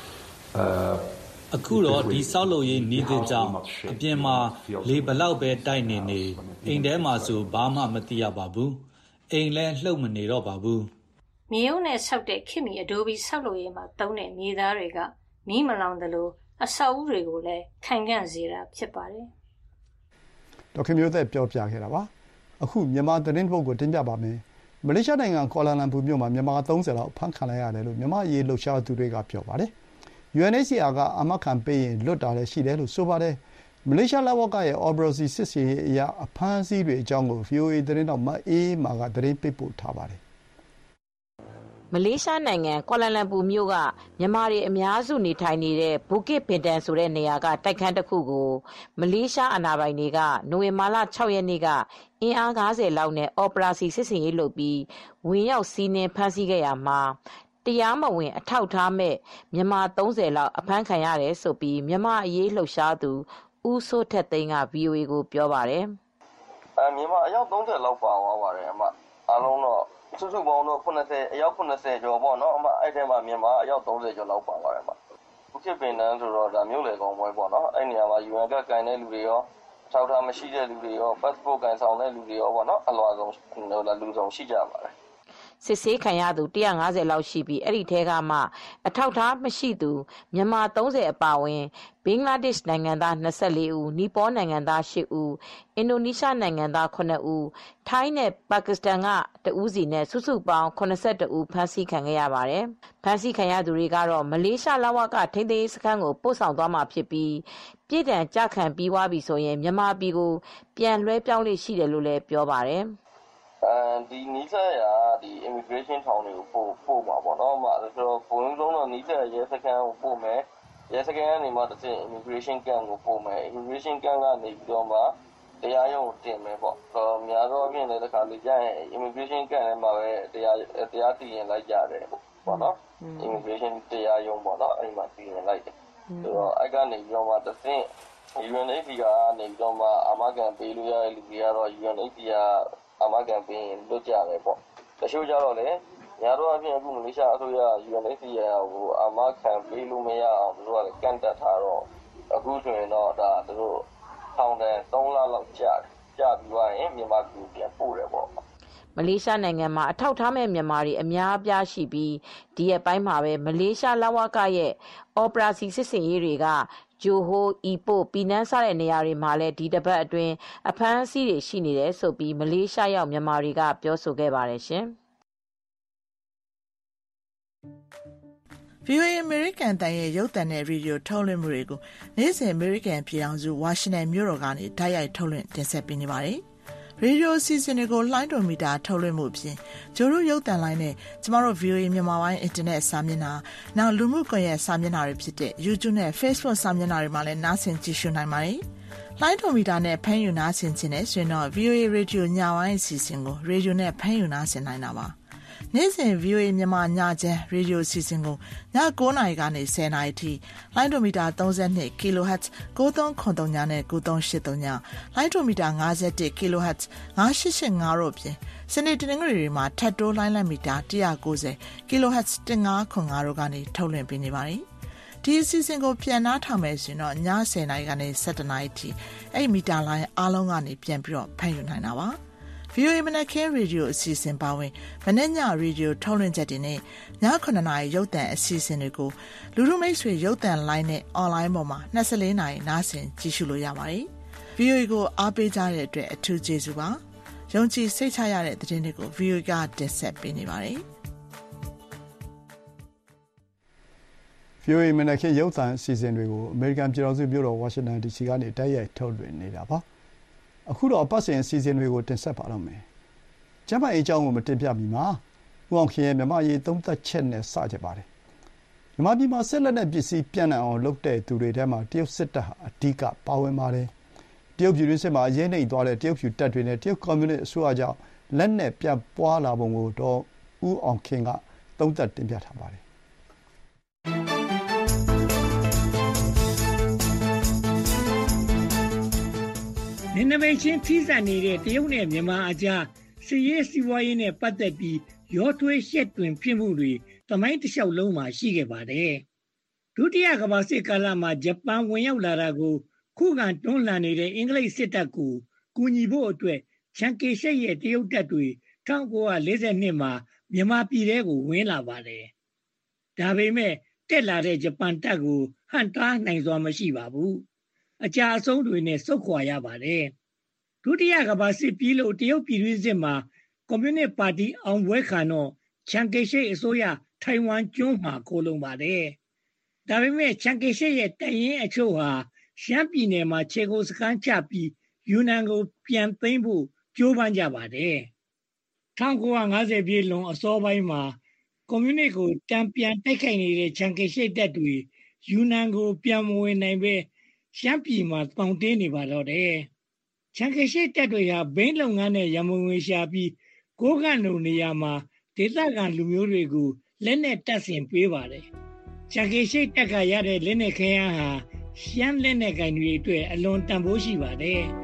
uh အခုတော့ဒီဆောက်လုပ်ရေးနည်းသစ်ကြောင့်အပြင်မှာလေဘလောက်ပဲတိုက်နေနေအိမ်ထဲမှာဆိုဘာမှမသိရပါဘူးအိမ်လည်းလှုပ်မနေတော့ပါဘူးမြေအုပ်နဲ့ဆောက်တဲ့ခင်မီအဒိုဘီဆောက်လုပ်ရေးမှာသုံးတဲ့မြေသားတွေကမီးမလောင်သလိုအဆောက်အဦတွေကိုလည်းခိုင်ခံ့စေတာဖြစ်ပါတယ်ဒေါက်ခင်မျိုးသက်ပြောပြခဲ့တာပါအခုမြန်မာသတင်းပုတ်ကိုတင်ပြပါမယ်မလေးရှားနိုင်ငံကွာလာလမ်ပူမြို့မှာမြန်မာသုံးဆယ်လောက်ဖမ်းခံလိုက်ရတယ်လို့မြန်မာရေးလှုပ်ရှားသူတွေကပြောပါတယ် ယူအန် အိတ်ချ် စီ အာ ကအမခံပေးရင်လွတ်တာလည်းရှိတယ်လို့ဆိုပါတယ်မလေးရှားလက်ဝက်ကရဲ့ Operasi စစ်ဆေးရေးအရာအဖမ်းအဆီးတွေအကြောင်းကို ဗွီအိုအေ သတင်းတောက်မအေးမာကသတင်းပေးပို့ထားပါတယ်မလေးရှားနိုင်ငံကွာလာလမ်ပူမြို့ကမြန်မာတွေအများစုနေထိုင်နေတဲ့ဘူကစ်ဘင်တန်ဆိုတဲ့နေရာကတိုက်ခန်းတစ်ခုကိုမလေးရှားအာဏာပိုင်တွေကနိုဝင်ဘာလ၆ရက်နေ့ကအင်အား၅၀လောက်နဲ့ Operasi စစ်ဆေးရေးလုပ်ပြီးဝင်ရောက်စီးနင်းဖမ်းဆီးခဲ့ရမှာတရားမဝင်အထောက်ထားမဲ့မြန်မာသုံးဆယ်လောက်အဖမ်းခံရတယ်ဆိုပြီးမြန်မာအရေးလှုပ်ရှားသူဦးစိုးထက်သိန်းက ဗွီအိုအေ ကိုပြောပါတယ်အဲမြန်မာအယောက်သုံးဆယ်လောက်ပါသွားပါတယ်အမအားလုံးတော့စုစုပေါင်းတော့ခုနှစ်ဆယ်အယောက်ခုနှစ်ဆယ်ကျော်ပေါ့နော်အမအဲ့ထဲမှာမြန်မာအယောက်သုံးဆယ်ကျော်လောက်ပါပါတယ်အမဘုခေပင်တန်းဆိုတော့ဒါမျိုးလေကောင်းပွဲပေါ့နော်အဲ့နေရာမှာ ယူအန် ကကန်တဲ့လူတွေရောထောက်ထားမရှိတဲ့လူတွေရော passport ကန်ဆောင်တဲ့လူတွေရောပေါ့နော်အလွာဆုံးဟိုလာလူဆောင်ရှိကြပါတယ်စစ်ဆေးခံရသူ၁၅၀လောက်ရှိပြီးအဲ့ဒီထဲကမှအထောက်ထားမရှိသူမြန်မာသုံးဆယ်အပါအဝင်ဘင်္ဂလားဒေ့ရှ်နိုင်ငံသား၂၄ဦးနီပေါနိုင်ငံသား၈ဦးအင်ဒိုနီးရှားနိုင်ငံသားခုနှစ်ဦးထိုင်းနဲ့ပါကစ္စတန်ကတဦးစီနဲ့စုစုပေါင်း၇၁ဦးဖမ်းဆီးခံခဲ့ရပါတယ်ဖမ်းဆီးခံရသူတွေကတော့မလေးရှားလဝကထိန်းသိမ်းရေးစခန်းကိုပို့ဆောင်သွားမှာဖြစ်ပြီးပြည်တံကြခံပြီးွားပြီဆိုရင်မြန်မာပြည်ကိုပြန်လွှဲပြောင်းလေးရှိတယ်လို့လည်းပြောပါတယ်အဲဒီနီးစပ်ရာဒီ immigration ထောင်တွေကိုပို့ပို့မှာပေါ့နော်။မှာဆိုတော့ဘုံလုံးတော့နီးစပ်ရဲစခန်းကိုပို့မယ်။ရဲစခန်းကနေမှတစ်ဆင့် immigration camp ကိုပို့မယ်။ immigration camp ကနေပြီးတော့မှတရားရုံးကိုတင်မယ်ပေါ့။ဆိုတော့များသောအားဖြင့်လည်းတစ်ခါလေကြာရင် immigration camp ထဲမှာပဲတရားတရားတည်ရင်လိုက်ကြတယ်ပေါ့နော်။ immigration တရားရုံးပေါ့နော်။အဲ့ဒီမှာတည်ရင်လိုက်တယ်။ဆိုတော့အဲ့ကနေပြီးတော့မှတစ်ဆင့် ယူအန် အိတ်ချ် စီ အာ ကနေပြီးတော့မှအာမခံပေးလို့ရတဲ့လူတွေကတော့ ယူအန် အိတ်ချ် စီ အာ အာမခံပေးရင်လွတ်ကြတယ်ပေါ့တချို့ကြတော့လေညာတော့အပြင်အခုမလေးရှားအစိုးရ ယူအန် အိတ်ချ် စီ အာ ကိုအာမခံပေးလို့မရအောင်သူတို့ကကန့်တက်ထားတော့အခုဆိုရင်တော့ဒါသူတို့ထောင်တယ်၃လလောက်ကြာကြာပြီးသွားရင်မြန်မာပြည်ပြန်ပို့တယ်ပေါ့မမလေးရှားနိုင်ငံမှာအထောက်ထားမဲ့မြန်မာတွေအများအပြားရှိပြီးဒီရက်ပိုင်းမှာပဲမလေးရှားလဝကရဲ့အော်ပရာစီစစ်စင်ရေးတွေကဂျိုဟိုအီပိုပီနန်းစတဲ့နေရာတွေမှာလည်းဒီတစ်ပတ်အတွင်းအဖမ်းအဆီးတွေရှိနေတယ်ဆိုပြီးမလေးရှားရောက်မြန်မာတွေကပြောဆိုခဲ့ပါတယ်ရှင်။ဗွီအိုအေ အမေရိကန်အသံရဲ့ရုပ်သံနဲ့ရေဒီယိုထုတ်လွှင့်မှုတွေကိုနေ့စဉ်အမေရိကန်ပြည်ထောင်စုဝါရှင်တန်မြို့တော်ကနေတိုက်ရိုက်ထုတ်လွှင့်တင်ဆက်ပေးနေပါတယ်။ရေဒီယိုအစီအစဉ်တွေကိုလှိုင်းတော်မီတာထုတ်လွှင့်မှုအပြင်ဂျိုရုရုပ်သံလိုင်းနဲ့ကျမတို့ ဗွီအိုအေ မြန်မာပိုင်းအင်တာနက်စာမျက်နှာနောက်လူမှုကွန်ရက်စာမျက်နှာတွေဖြစ်တဲ့ YouTube နဲ့ Facebook စာမျက်နှာတွေမှာလည်းနားဆင်ကြည့်ရှုနိုင်ပါတယ်။လှိုင်းတော်မီတာနဲ့ဖမ်းယူနားဆင်ခြင်းနဲ့ဆိုရင်တော့ ဗွီအိုအေ ရေဒီယိုညပိုင်းအစီအစဉ်ကိုရေဒီယိုနဲ့ဖမ်းယူနားဆင်နိုင်တာပါ။နေ့စဉ် ဗွီအိုအေ မြန်မာညချမ်းရေဒီယိုအစီအစဉ်ကိုည9နာရီကနေ10နာရီထိလိုင်းဒိုမီတာ32 kHz 9393ညနဲ့9383ညလိုင်းဒိုမီတာ51 kHz 9885တို့ပြင်စနေတနင်္ဂနွေတွေမှာထပ်တိုးလိုင်းလက်မီတာ190 kHz 1505တို့ကနေထုတ်လွှင့်ပေးနေပါတယ်။ဒီအစီအစဉ်ကိုပြန်နှားထောင်မယ်ဆိုရင်တော့ည10နာရီကနေ17နာရီထိအဲ့မီတာလိုင်းအားလုံးကနေပြန်ပြီးတော့ဖမ်းယူနိုင်တာပါ။ဗွီအိုအေ မနက်ခင်းရေဒီယိုအစီအစဉ်ပါဝင်မနေ့ညရေဒီယိုထုတ်လွှင့်ချက်တွေနဲ့ည9နာရီရုပ်သံအစီအစဉ်တွေကိုလူလူမိတ်ဆွေရုပ်သံလိုင်းနဲ့အွန်လိုင်းပေါ်မှာ24နာရီနားဆင်ကြည့်ရှုလို့ရပါတယ်။ ဗွီအိုအေကိုအားပေးကြတဲ့အတွက်အထူးကျေးဇူးပါ။ယုံကြည်စိတ်ချရတဲ့သတင်းတွေကို ဗွီအိုအေကတင်ဆက်ပေးနေပါတယ်။ဗွီအိုအေ မနက်ခင်းရုပ်သံအစီအစဉ်တွေကိုအမေရိကန်ပြည်ထောင်စုမြို့တော်ဝါရှင်တန် ဒီစီ ကနေတိုက်ရိုက်ထုတ်လွှင့်နေတာပါ။အခုတော့အပတ်စဉ်အစီအစဉ်တွေကိုတင်ဆက်ပါတော့မယ်။ကျမ်းမာရေးအကြောင်းကိုမတင်ပြမီမှာဦးအောင်ခင်ရဲ့မြန်မာရေးသုံးသပ်ချက်နဲ့စကြပါတယ်။မြန်မာပြည်မှာဆက်လက်တဲ့ပစ္စည်းပြန့်နှံ့အောင်လုပ်တဲ့သူတွေထဲမှာတရုတ်စစ်တပ်ဟာအဓိကပါဝင်ပါတယ်။တရုတ်ပြည်တွင်းစစ်မှာအရေးနှိမ်သွားတဲ့တရုတ်ဖြူတပ်တွေနဲ့တရုတ်ကွန်မြူနစ်အစိုးရကြောင့်လက်နက်ပြန့်ပွားလာပုံကိုတော့ဦးအောင်ခင်ကသုံးသပ်တင်ပြထားပါတယ်။နယ်နိမိတ်ချင်းထိစပ်နေတဲ့တရုတ်နဲ့မြန်မာအကြားစစ်ရေးစီးပွားရေးနဲ့ပတ်သက်ပြီးရောထွေးရှက်တွင်ဖြစ်မှုတွေသမိုင်းတစ်လျှောက်လုံးမှာရှိခဲ့ပါတယ်။ဒုတိယကမ္ဘာစစ်ကာလမှာဂျပန်ဝင်ရောက်လာတာကိုခုခံတွန်းလှန်နေတဲ့အင်္ဂလိပ်စစ်တပ်ကိုကူညီဖို့အတွက်ချန်ကေရှက်ရဲ့တရုတ်တပ်တွေ၁၉၄၂မှာမြန်မာပြည်ထဲကိုဝင်လာပါတယ်။ဒါပေမဲ့တက်လာတဲ့ဂျပန်တပ်ကိုဟန့်တားနိုင်စွာမရှိပါဘူး။အကြအဆုံးတွေနဲ့ဆုတ်ခွာရပါတယ်။ဒုတိယကမ္ဘာစစ်ပြီးလို့တရုတ်ပြည်တွင်းစစ်မှာကွန်မြူနစ်ပါတီအောင်ပွဲခံတော့ချန်ကေရှက်အစိုးရထိုင်ဝမ်ကျွန်းမှာခိုလုံပါတယ်။ဒါပေမဲ့ချန်ကေရှက်ရဲ့တပ်ရင်းအချို့ဟာရှမ်းပြည်နယ်မှာခြေကုပ်စခန်းချပြီးယူနန်ကိုပြန်သိမ်းဖို့ကြိုးပမ်းကြပါတယ်။၁၉၅၀ပြည့်လွန်အစောပိုင်းမှာကွန်မြူနစ်ကိုတံပြန်တိုက်ခိုက်နေတဲ့ချန်ကေရှက်တပ်တွေယူနန်ကိုပြန်မဝင်နိုင်ပဲရှမ်းပြည်မှာတောင်တင်းနေပါတော့တယ်။ချန်ကေရှက်တပ်တွေဟာဘိန်းလုပ်ငန်းနဲ့ရမုံငွေရှာပြီးကိုးကန့်လိုနေရာမှာဒေသခံလူမျိုးတွေကိုလက်နဲ့တပ်ဆင်ပေးပါတယ်။ချန်ကေရှက်တပ်ကရတဲ့လက်နဲ့ခဲယမ်းဟာရှမ်းလက်နဲ့ကိုင်တွေအတွက်အလွန်တန်ဖိုးရှိပါတယ်။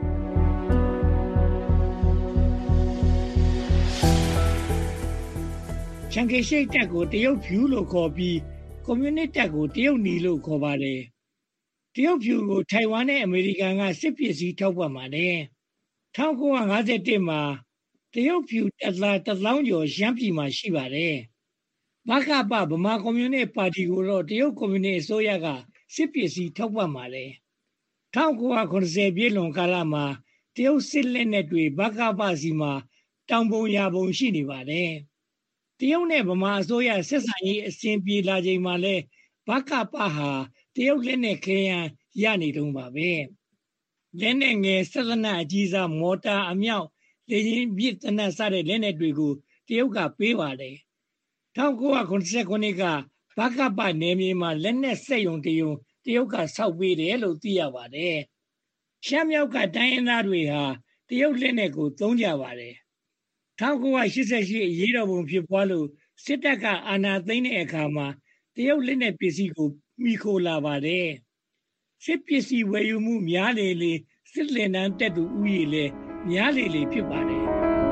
ချန်ကေရှက်တပ်ကိုတရုတ်ဖြူလို့ခေါ်ပြီးကွန်မြူနစ်တပ်ကိုတရုတ်နီလို့ခေါ်ပါတယ်။တရုတ်ဖြူကိုထိုင်ဝမ်နဲ့အမေရိကန်ကစစ်ပစ္စည်းထောက်ပံ့ပါတယ်။၁၉၅၁မှာတရုတ်ဖြူတပ်သားတစ်သောင်းကျော်ရှမ်းပြည်မှာရှိပါတယ်။ဗကပဗမာကွန်မြူနစ်ပါတီကိုတော့တရုတ်ကွန်မြူနစ်အစိုးရကစစ်ပစ္စည်းထောက်ပံ့ပါတယ်။၁၉၇၀ပြည့်လွန်ကာလမှာတရုတ်စစ်လက်နက်တွေဗကပစီမှာတောင်ပုံရာပုံရှိနေပါတယ်။တရုတ်နဲ့ဗမာအစိုးရဆက်ဆံရေးအဆင်ပြေလာချိန်မှာလဲဗကပဟာတရုတ်လက်နက်ခဲယမ်းရနေတုန်းပါပဲလက်နက်ငယ်ဆက်လက်နက်အကြီးစားမော်တာအမြောက်လေယာဉ်ပြစ်တနက်စတဲ့လက်နက်တွေကိုတရုတ်ကပေးပါတယ်၁၉၇၉ခုနှစ်ကဗကပနယ်မြေမှာလက်နက်စက်ရုံတရုံတရုတ်ကဆောက်ပေးတယ်လို့သိရပါတယ်ရှမ်းမြောက်ကတိုင်းရင်းသားတွေဟာတရုတ်လက်နက်ကိုသုံးကြပါတယ်၁၉၈၈အရေးတော်ပုံဖြစ်ပွားလို့စစ်တပ်ကအာဏာသိမ်းတဲ့အခါမှာတရုတ်လက်နက်ပစ္စည်းကိုမိခိုလာပါတယ်စစ်ပစ္စည်းဝယ်ယူမှုများလေလေစစ်လင်တန်းတက်သူဥယျာဉ်လည်းများလေလေဖြစ်ပါတယ်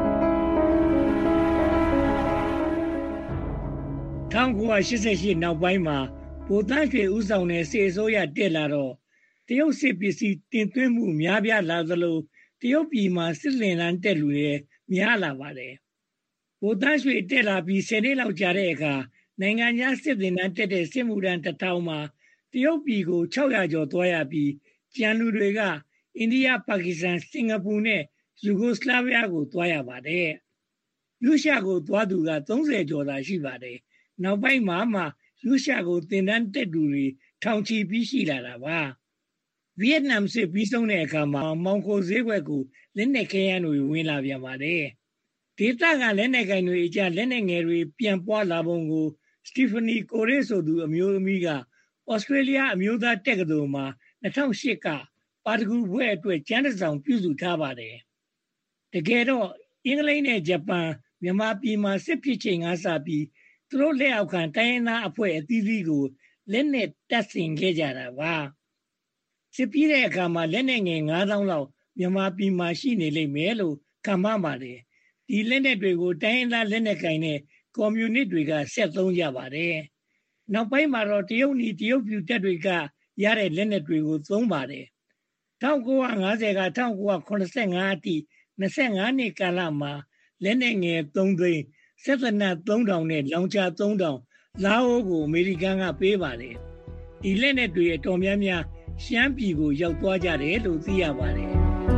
၁၉၈၈နောက်ပိုင်းမှာဗိုလ်သန်းရွှေဦးဆောင်တဲ့စစ်အစိုးရတက်လာတော့တရုတ်စစ်ပစ္စည်းတင်သွင်းမှုများပြားလာသလိုတရုတ်ပြည်မှာစစ်လင်တန်းတက်လူတွေများလာပါတယ်ဗိုလ်သားရွှေတက်လာပြီးဆယ်နှစ်လောက်ကြာတဲ့အခါနိုင်ငံခြားစစ်သည်တန်းတက်တဲ့စစ်မှုထမ်းတစ်ထောင်မှာတရုတ်ပြည်ကို၆ရာကျော်သွားရပြီးကျန်လူတွေကအိန္ဒိယပါကစ္စတန်စင်ကာပူနဲ့ယူဂိုစလာဗီးယားကိုသွားရပါတယ်ရုရှားကိုသွားသူကသုံးဆယ်ကျော်သာရှိပါတယ်နောက်ပိုင်းမှာမှရုရှားကိုတင်တန်းတက်သူတွေထောင်ချီပြီးရှိလာတာပါဗီယက်နမ်စစ်ပြီးဆုံးတဲ့အခါမှာမောင်ခိုဈေးကွက်ကိုလက်နက်ခဲယမ်းတွေဝင်လာပြန်ပါတယ်ဒေသကလက်နက်ကိုင်တွေအကြလက်နက်ငယ်တွေပြန်ပွားလာပုံကိုစတီဖနီကိုရဲဆိုသူအမျိုးသမီးကဩစတြေးလျအမျိုးသားတက္ကသိုလ်မှာ၂၀၀၈ကပါတကူဘွဲ့အတွက်ကျမ်းစာဆောင်ပြုစုထားပါတယ်တကယ်တော့အင်္ဂလိပ်နဲ့ဂျပန်မြန်မာပြည်မှာစစ်ဖြစ်ချိန်ကစပြီးသူတို့လက်အောက်ခံတိုင်းရင်းသားအဖွဲ့အသီးသီးကိုလက်နက်တပ်ဆင်ခဲ့ကြတာပါစစ်ပြီးတဲ့အခါမှာလက်နက်ငယ်၅သောင်းလောက်မြန်မာပြည်မှာရှိနေလိမ့်မယ်လို့ခန့်မှန်းပါတယ်ဒီလက်နက်တွေကိုတိုင်းရင်းသားလက်နက်ကိုင်နဲ့ကွန်မြူနစ်တွေကဆက်သုံးကြပါတယ်နောက်ပိုင်းမှာတော့တရုတ်နီတရုတ်ပြည်တပ်တွေကရတဲ့လက်နက်တွေကိုသုံးပါတယ်၁၉၅၀က၁၉၇၅အထိ၂၅နှစ်ကာလမှာလက်နက်ငယ်သုံးသိန်းစစ်သနတ်သုံးထောင်နဲ့လောင်ချာသုံးထောင်လာအိုကိုအမေရိကန်ကပေးပါတယ်ဒီလက်နက်တွေအတော်များများရှမ်းပြည်ကိုရောက်သွားကြတယ်လို့သိရပါတယ်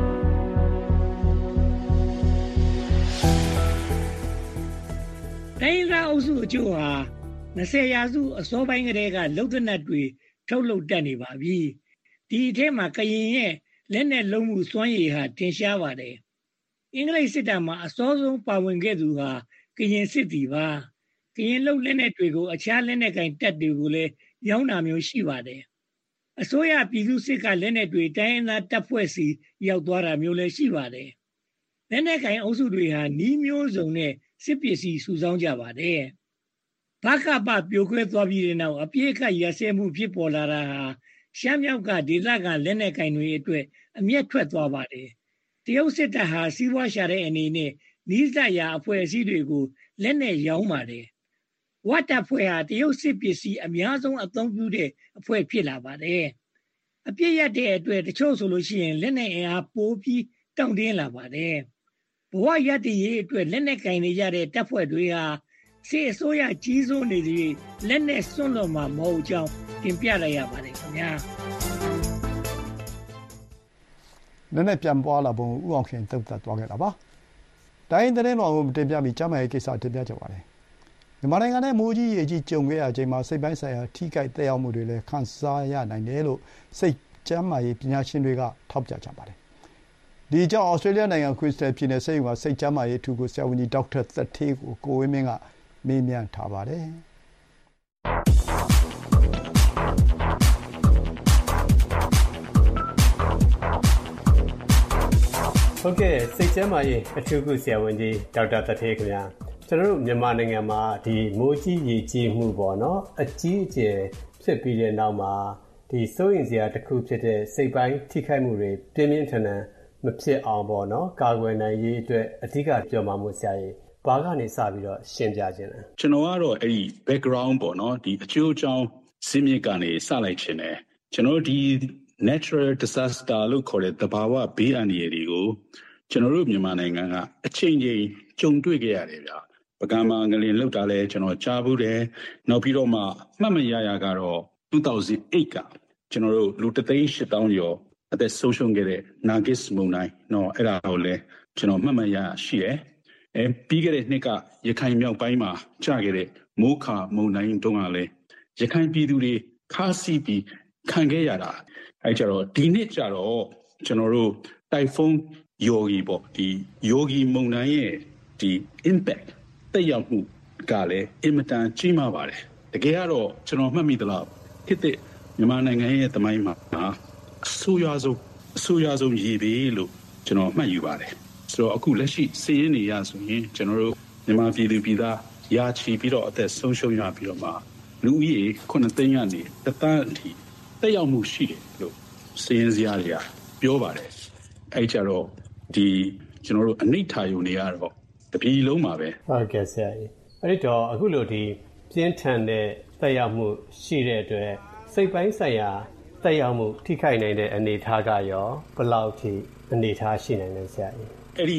တိုင်းရင်းသားအုပ်စုအချို့ဟာ၂၀ရာစုအစောပိုင်းကတည်းကလုံသနတ်တွေထုတ်လုပ်တတ်နေပါပြီဒီအထက်မှာကရင်ရဲ့လက်နက်လုံးမှုစွမ်းရည်ဟာထင်ရှားပါတယ်အင်္ဂလိပ်စစ်တပ်မှာအစောဆုံးပါဝင်ခဲ့သူဟာကရင်စစ်သည်ပါကရင်လုံလက်နက်တွေကိုအခြားလက်နက်ကင်တပ်တွေကိုလည်းရောင်းတာမျိုးရှိပါတယ်အစိုးရပြည်သူစစ်ကလက်နက်တွေတိုင်းရင်းသားတပ်ဖွဲ့စီရောက်သွားတာမျိုးလည်းရှိပါတယ်လက်နက်ကင်အုပ်စုတွေဟာနှီးမျိုးစုံနဲ့စစ်ပစ္စည်းစုဆောင်းကြပါတယ်ဘကပပြိုခွဲသွားပြီးတဲ့နောက်အပြည့်အခက်ရစဲမှုဖြစ်ပေါ်လာတာဟာရှမ်းမြောက်ကဒေသခံလက်နက်ကင်တွေအတွက်အမျက်ထွက်သွားပါတယ်တရုတ်စစ်တပ်ဟာစီးပွားရှာတဲ့အနေနဲ့နီးစပ်ရာအဖွဲ့အစည်းတွေကိုလက်နက်ရောင်းပါတယ်ဝတ်တပ်ဖွဲ့ဟာတရုတ်စစ်ပစ္စည်းအများဆုံးအသုံးပြုတဲ့အဖွဲ့ဖြစ်လာပါတယ်အပြည့်ရတဲ့အတွက်တချို့ဆိုလို့ရှိရင်လက်နက်အင်အားပိုပြီးတောင့်တင်းလာပါတယ်ဘဝရတည်ရေးအတွက်လက်နက်ကင်နေကြတဲ့တပ်ဖွဲ့တွေဟာစစ်အစိုးရကြီးစိုးနေသည်လက်နက်စွန့်လွတ်မှာမဟုတ်ကြောင်းတင်ပြလိုက်ရပါတယ်ခင်ဗျာလက်နက်ပြန်ပွားလာပုံဦးအောင်ခင်သုတ်သက်သွားခဲ့တာပါတိုင်းသတင်းတော်ကိုတင်ပြပြီးကျမ်းမာရေးကိစ္စတင်ပြကြပါတယ်မြန်မာနိုင်ငံနဲ့မိုးကြီးရေကြီးကြုံခဲ့ရချိန်မှာစိတ်ပိုင်းဆိုင်ရာထိခိုက်သက်ရောက်မှုတွေလည်းခံစားရနိုင်တယ်လို့စိတ်ကျမ်းမာရေးပညာရှင်တွေကထောက်ပြကြပါတယ်ဒီကြောင့်ဩစတြေးလျနိုင်ငံခွီးစတန်ပြည်နယ်ဆေးရုံကစိတ်ကျန်းမာရေးအထူးကိုဆရာဝန်ကြီးဒေါက်တာသက်ထေးကိုကိုဝင်းမင်းကမေးမြန်းထားပါတယ်ဟုတ်ကဲ့စိတ်ကျန်းမာရေးအထူးကုဆရာဝန်ကြီးဒေါက်တာသက်ထေးခင်ဗျာကျွန်တော်တို့မြန်မာနိုင်ငံမှာဒီမိုးကြီးရေကြီးမှုပေါ့နော်အကြီးအကျယ်ဖြစ်ပြီးတဲ့နောက်မှာဒီစိုးရိမ်စရာတစ်ခုဖြစ်တဲ့စိတ်ပိုင်းထိခိုက်မှုတွေပြင်းပြင်းထန်ထန်မဖြစ်အောင်ပေါ့နော်ကာကွယ်နိုင်ရေးအတွက်အဓိကပြောမှာမို့ဆရာကြီးဘာကနေစပြီးတော့ရှင်းပြခြင်းလဲကျွန်တော်ကတော့အဲ့ဒီ background ပေါ့နော်ဒီအကျိုးအကြောင်းစင်းမြစ်ကနေစလိုက်ခြင်းတယ်ကျွန်တော်ဒီ natural disaster လို့ခေါ်တဲ့သဘာဝဘေးအန္တရာယ်တွေကိုကျွန်တော်တို့မြန်မာနိုင်ငံကအချိန်ချင်းကြုံတွေ့ခဲ့ရတယ်ဗျာပကံမှာငလင်လောက်တာလဲကျွန်တော်ကြားဘူးတယ်နောက်ပြီးတော့မှမှတ်မရရကတော့two thousand eightကကျွန်တော်တို့လူတစ်သိန်းရှစ်သောင်းကျော်အသက်ဆုံးရှုံးခဲ့တဲ့ Nargis မုန်တိုင်းနော်အဲ့ဒါကိုလည်းကျွန်တော်မှတ်မှတ်ရရှိတယ်အဲပြီးခဲ့တဲ့နှစ်ကရခိုင်မြောက်ပိုင်းမှာကြာခဲ့တဲ့မိုးခါမုန်တိုင်းတုန်းကလည်းရခိုင်ပြည်သူတွေခါးစီးပြီးခံခဲ့ရတာအဲကြတော့ဒီနှစ်ကြတော့ကျွန်တော်တို့တိုင်ဖုန်းယောဂီပေါ့ဒီယောဂီမုန်တိုင်းရဲ့ဒီ impact တက်ရောက်မှုကလည်းအင်မတန်ကြီးမားပါတယ်တကယ်ကတော့ကျွန်တော်မှတ်မိသလားဖြစ်တဲ့မြန်မာနိုင်ငံရဲ့သမိုင်းမှာအဆိုးရွားဆုံးအဆိုးရွားဆုံးရေဘေးလို့ကျွန်တော်မှတ်ယူပါတယ်ဆိုတော့အခုလက်ရှိစီးရင်နေရဆိုရင်ကျွန်တော်တို့မြန်မာပြည်သူပြည်သားရာချီပြီးတော့အသက်ဆုံးရှုံးရပြီးတော့မှလူဦးရေခုနှစ်သိန်းကနေတစ်သန်းအထိတက်ရောက်မှုရှိတယ်လို့စီးရင်စရာတွေကပြောပါတယ်အဲ့ကြတော့ဒီကျွန်တော်တို့အနိဋ္ဌာယုံတွေကတော့တပြည်လုံးမှာပဲဟုတ်ကဲ့ဆရာကြီးအဲ့တော့အခုလိုဒီပြင်းထန်တဲ့တက်ရောက်မှုရှိတဲ့အတွက်စိတ်ပိုင်းဆိုင်ရာတက်ရောက်မှုထိခိုက်နိုင်တဲ့အနေအထားကရောဘယ်လောက်ထိအနေအထားရှိနိုင်လဲဆရာကြီးအဲ့ဒီ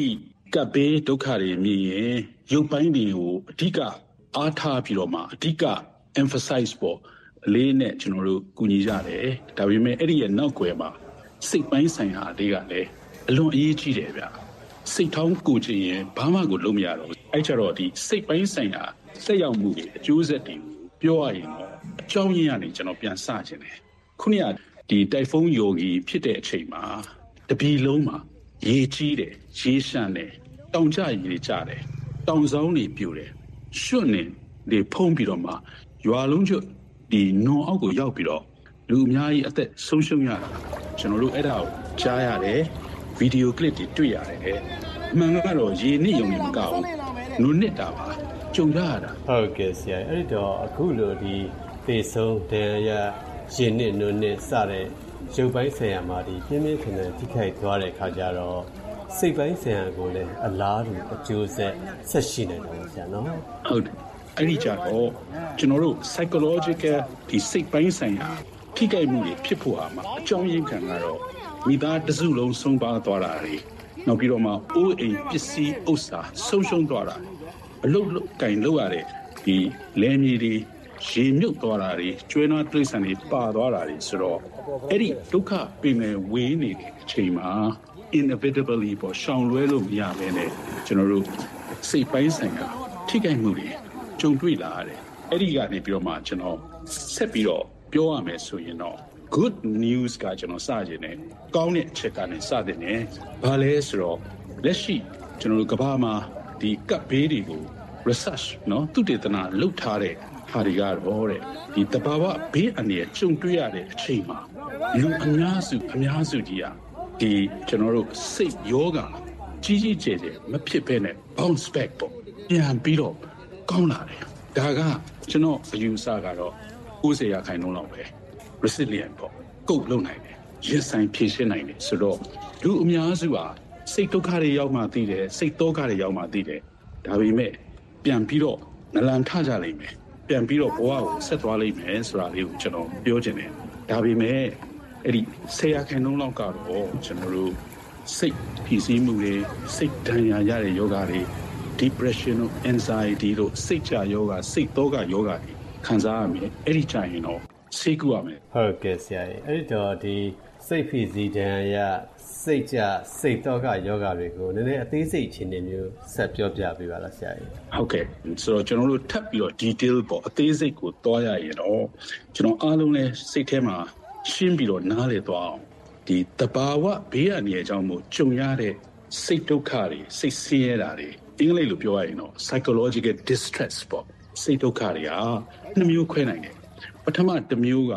ကပ်ဘေးဒုက္ခတွေမြင်ရင်ရုပ်ပိုင်းတွေကိုအဓိကအားထားပြီးတော့မှအဓိက emphasize ပေါ့အလေးနဲ့ကျွန်တော်တို့ကူညီကြတယ်ဒါပေမဲ့အဲ့ဒီရဲ့နောက်ွယ်မှာစိတ်ပိုင်းဆိုင်ရာတွေကလည်းအလွန်အရေးကြီးတယ်ဗျစိတ်ထောင်းကိုချင်ရင်ဘာမှကိုလုပ်မရတော့ဘူးအဲ့ကြတော့ဒီစိတ်ပိုင်းဆိုင်ရာသက်ရောက်မှုတွေအကျိုးဆက်တွေပြောရရင်တော့အကြောင်းရင်းကနေကျွန်တော်ပြန်စခြင်းတယ်ခုနကဒီတိုက်ဖုန်းယောဂီဖြစ်တဲ့အချိန်မှာတပြည်လုံးမှာရေကြီးတယ်ရေရှမ်းတယ်တောင်ကျရေကျတယ်တောင်ဆောင်တွေပြိုတယ်ရွှွတ်နေတွေဖုံးပြီးတော့မှရွာလုံးကျွတ်ဒီနွန်အောက်ကိုရောက်ပြီးတော့လူအများကြီးအသက်ဆုံးရှုံးရတာကျွန်တော်တို့အဲ့ဒါကိုကြားရတယ်ဗီဒီယိုကလစ်တွေတွေ့ရတယ်အမှန်ကတော့ရေနစ်ယုံနေမကဘူးနုနစ်တာပါကြုံရတာဟုတ်ကဲ့ဆရာအဲ့တော့အခုလိုဒီသေဆုံးတဲ့ရရေနစ်နုနစ်စတဲ့ရုပ်ပိုင်းဆိုင်ရာမှာဒီပြင်းပြင်းထန်ထန်ထိခိုက်သွားတဲ့ခါကျတော့စိတ်ပိုင်းဆိုင်ရာကိုလည်းအလားတူအကျိုးဆက်ဆက်ရှိနေတယ်ဆရာနော်ဟုတ်တယ်အဲ့ဒီကြတော့ကျွန်တော်တို့ psychological ဒီစိတ်ပိုင်းဆိုင်ရာထိခိုက်မှုတွေဖြစ်ဖို့ဟာမှာအကြောင်းရင်းခံကတော့မိသားတစုလုံးဆုံးပါသွားတာတွေနောက်ပြီးတော့မှအိုးအိမ်ပစ္စည်းဥစ္စာဆုံးရှုံးသွားတာအလုတ်လုတ်ကင်လောက်ရတဲ့ဒီလဲမြေတွေရေမြုပ်သွားတာတွေကျွဲနွားတိရစ္ဆာန်တွေပါသွားတာတွေဆိုတော့အဲ့ဒီဒုက္ခပင်မဲ့ဝေးနေတဲ့အချိန်မှာ inevitably ပေါ်ရှောင်လွဲလို့မရဘဲနဲ့ကျွန်တော်တို့စိတ်ပိုင်းဆိုင်ရာထိခိုက်မှုတွေကြုံတွေ့လာရတယ်အဲ့ဒီကနေပြီးတော့မှကျွန်တော်ဆက်ပြီးတော့ပြောရမယ်ဆိုရင်တော့ good news ကကျွန်တော်စကြည့်နေကောင်းတဲ့အချက်ကနေစတဲ့နေဘာလဲဆိုတော့လက်ရှိကျွန်တော်တို့ကမ္ဘာမှာဒီကပ်ဘေးတွေကို research เนาะသုတေသနလုပ်ထားတဲ့ဟာတွေကတော့တဲ့ဒီတဘာဝဘေးအနေနဲ့ကြုံတွေ့ရတဲ့အချိန်မှာလူအများစုအများစုကြီးอ่ะဒီကျွန်တော်တို့စိတ်ယောဂကြီးကြီးကျယ်ကျယ်မဖြစ်ဘဲနဲ့ bounce back ပေါ့ပြန်ပြီးတော့ကောင်းလာတယ်ဒါကကျွန်တော်အယူဆကတော့၉၀ရာခိုင်နှုန်းလောက်ပဲ resilient ပေါ့ကုတ်လုံနိုင်တယ်ရင်ဆိုင်ဖြည့်ရှင်းနိုင်တယ်ဆိုတော့လူအများစုဟာစိတ်ဒုက္ခတွေရောက်မှသိတယ်စိတ်သောကတွေရောက်မှသိတယ်ဒါပေမဲ့ပြန်ပြီးတော့နလန်ထကြလိမ့်မယ်ပြန်ပြီးတော့ဘဝကိုဆက်သွားလိမ့်မယ်ဆိုတာလေးကိုကျွန်တော်ပြောချင်တယ်ဒါပေမဲ့အဲ့ဒီဆယ်ရာခိုင်နှုန်းလောက်ကတော့ကျွန်တော်တို့စိတ်ဖြည့်ဆည်းမှုတွေစိတ်ဒဏ်ရာရတဲ့ယောဂတွေ depression တို့ anxiety တို့စိတ်ကြယောဂစိတ်သောကယောဂတွေခံစားရမယ်အဲ့ဒီကြရင်တော့ဆေးကုရမယ်ဟုတ်ကဲ့ဆရာကြီးအဲ့တော့ဒီစိတ်ဖိစီးဒဏ်ရာစိတ်ကြစိတ်သောကယောဂတွေကိုနည်းနည်းအသေးစိတ်ချင်းနေမျိုးဆက်ပြောပြပေးပါလားဆရာကြီးဟုတ်ကဲ့ဆိုတော့ကျွန်တော်တို့ထပ်ပြီးတော့ detail ပေါ့အသေးစိတ်ကိုတွားရရင်တော့ကျွန်တော်အားလုံးလည်းစိတ်ထဲမှာရှင်းပြီးတော့နားလည်သွားအောင်ဒီတဘာဝဘေးအန္တရာယ်ကြောင့်မို့ကြုံရတဲ့စိတ်ဒုက္ခတွေစိတ်ဆင်းရဲတာတွေအင်္ဂလိပ်လိုပြောရရင်တော့ psychological distress ပေါ့စိတ်ဒုက္ခတွေဟာနှမျိုးခွဲနိုင်တယ်ပထမတစ်မျိုးက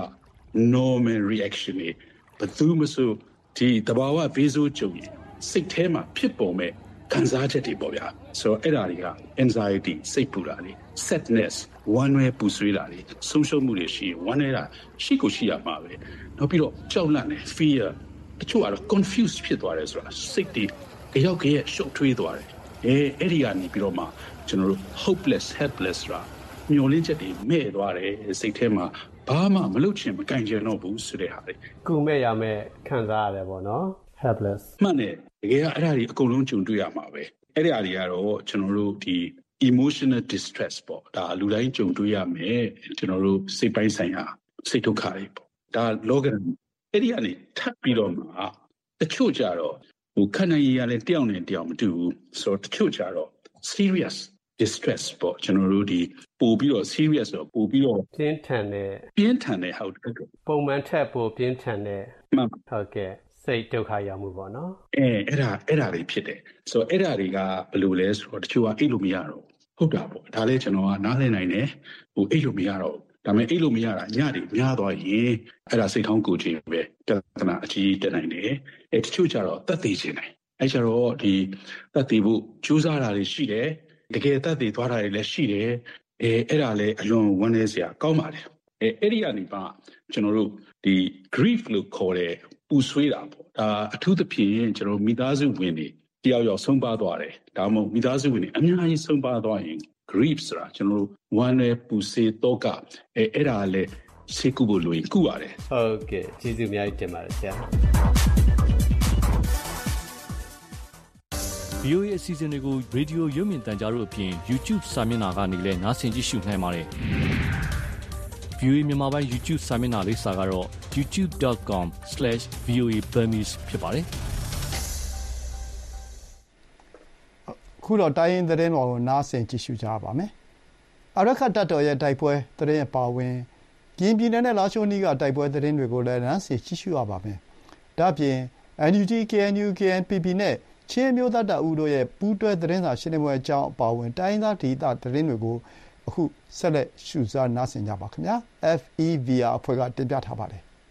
normal reaction တွေဘယ်သူမှဆိုဒီတဘာဝဘေးဆိုးကြုံရင်စိတ်ထဲမှာဖြစ်ပေါ်မဲ့ခံစားချက်တွေပေါ့ဗျာဆိုတော့အဲ့ဒါတွေက anxiety စိတ်ပူတာတွေ sadness ဝမ်းနည်းပူဆွေးတာတွေဆုံးရှုံးမှုတွေရှိရင်ဝမ်းနည်းတာရှိကိုရှိရမှာပဲနောက်ပြီးတော့ကြောက်လန့်တယ် fear တချို့ကတော့ confused ဖြစ်သွားတယ်ဆိုတာစိတ်တွေကြောက်ကြရဲ့ရှုပ်ထွေးသွားတယ်အဲအဲ့ဒီကနေပြီးတော့မှကျွန်တော်တို့ hopeless helpless ဆိုတာမျောလင်းချက်တွေမဲ့သွားတယ်စိတ်ထဲမှာဘာမှမလုပ်ချင်မကင်ချင်တော့ဘူးဆိုတဲ့ဟာတွေကုမဲ့ရမဲ့ခံစားရတယ်ပေါ့နော် helpless မှန်တယ်တကယ်ကအဲ့ဒါတွေအကုန်လုံးကြုံတွေ့ရမှာပဲအဲ့ဒီအရာတွေကတော့ကျွန်တော်တို့ဒီ emotional distress ပေါ့ဒါလူတိုင်းကြုံတွေ့ရမယ်ကျွန်တော်တို့စိတ်ပိုင်းဆိုင်ရာစိတ်ဒုက္ခတွေပေါ့ဒါလောကရန်အဲ့ဒီကနေထပ်ပြီးတော့မှတချို့ကြတော့ဟိုခန္ဓာရည်ရလဲတယောက်နဲ့တယောက်မတူဘူးဆိုတော့တချို့ကြတော့ serious distress ပေါ့ကျွန်တော်တို့ဒီပို့ပြီးတော့ serious တော့ပို့ပြီးတော့ပြင်းထန်တဲ့ပြင်းထန်တဲ့ဟုတ်တယ်ပုံမှန်ထက်ပိုပြင်းထန်တဲ့ဟုတ်ကဲ့စိတ်ဒုက္ခရောက်မှုပေါ့နော်အဲအဲ့ဒါအဲ့ဒါတွေဖြစ်တယ်ဆိုတော့အဲ့ဒါတွေကဘယ်လိုလဲဆိုတော့တချို့ကအိတ်လို့မရတော့ဟုတ်တာပေါ့ဒါလည်းကျွန်တော်ကနားလည်နိုင်တယ်ဟိုအိတ်လို့မရတော့ဒါပေမဲ့အိတ်လို့မရတာညတွေများသွားရင်အဲ့ဒါစိတ်ထောင်းကိုခြင်းပဲတက္ကနာအကြီးတက်နိုင်တယ်အဲတချို့ကြတော့တတ်သိခြင်းနိုင်အဲ့ကျတော့ဒီတတ်သိဖို့ကြိုးစားတာတွေရှိတယ်တကယ်တတ်သိသွားတာတွေလည်းရှိတယ်အဲအဲ့ဒါလည်းအလွန်ဝမ်းနည်းစရာကောင်းပါတယ်အဲအဲ့ဒီကနေပါကျွန်တော်တို့ဒီ grief လို့ခေါ်တဲ့ပူဆွေးတာပေါ့ဒါအထူးသဖြင့်ကျွန်တော်မိသားစုဝင်တွေတယောက်ယောက်ဆုံးပါသွားတယ်ဒါမှမဟုတ်မိသားစုဝင်တွေအများကြီးဆုံးပါသွားရင် grief ဆိုတာကျွန်တော်တို့ဝမ်းနည်းပူဆွေးတော့ကအဲအဲ့ဒါလည်းစိတ်ကူဖို့လိုရင်ကူရတယ်ဟုတ်ကဲ့ကျေးဇူးအများကြီးတင်ပါတယ်ဆရာဗွီအိုအေ အစီအစဉ်တွေကို ရေဒီယိုရုပ်မြင်သံကြားတို့အပြင် YouTube စာမျက်နှာကနေလည်းနားဆင်ကြည့်ရှုနိုင်ပါတယ်။ ဗွီအိုအေမြန်မာပိုင်း YouTube စာမျက်နှာလိပ်စာကတော့ ยูทูบ ดอท คอม สแลช วี โอ เอ Burmese ဖြစ်ပါတယ်။ခုတော့တိုင်းရင်းသတင်းတော်ကိုနားဆင်ကြည့်ရှုကြပါမယ်။အာရခတပ်တော်ရဲ့တိုက်ပွဲသတင်းအပါအဝင်ကရင်ပြည်နယ်နဲ့လာရှိုးနီးကတိုက်ပွဲသတင်းတွေကိုလည်းနားဆင်ကြည့်ရှုရပါမယ်။ဒါ့အပြင် အန် ယူ ဂျီ ကေ အန် ယူ ကေ အန် ပီ ပီ နဲ့ချင်းမျိုးသားတပ်ဦးတို့ရဲ့ပူးတွဲသတင်းစာရှင်းလင်းပွဲအကြောင်းအပါအဝင်တိုင်းရင်းသားဒေသသတင်းတွေကိုအခုဆက်လက်ရှုစားနားဆင်ကြပါခင်ဗျာ။ အက်ဖ် အီ ဗီ အာ အဖွဲ့ကတင်ပြထားပါတယ်။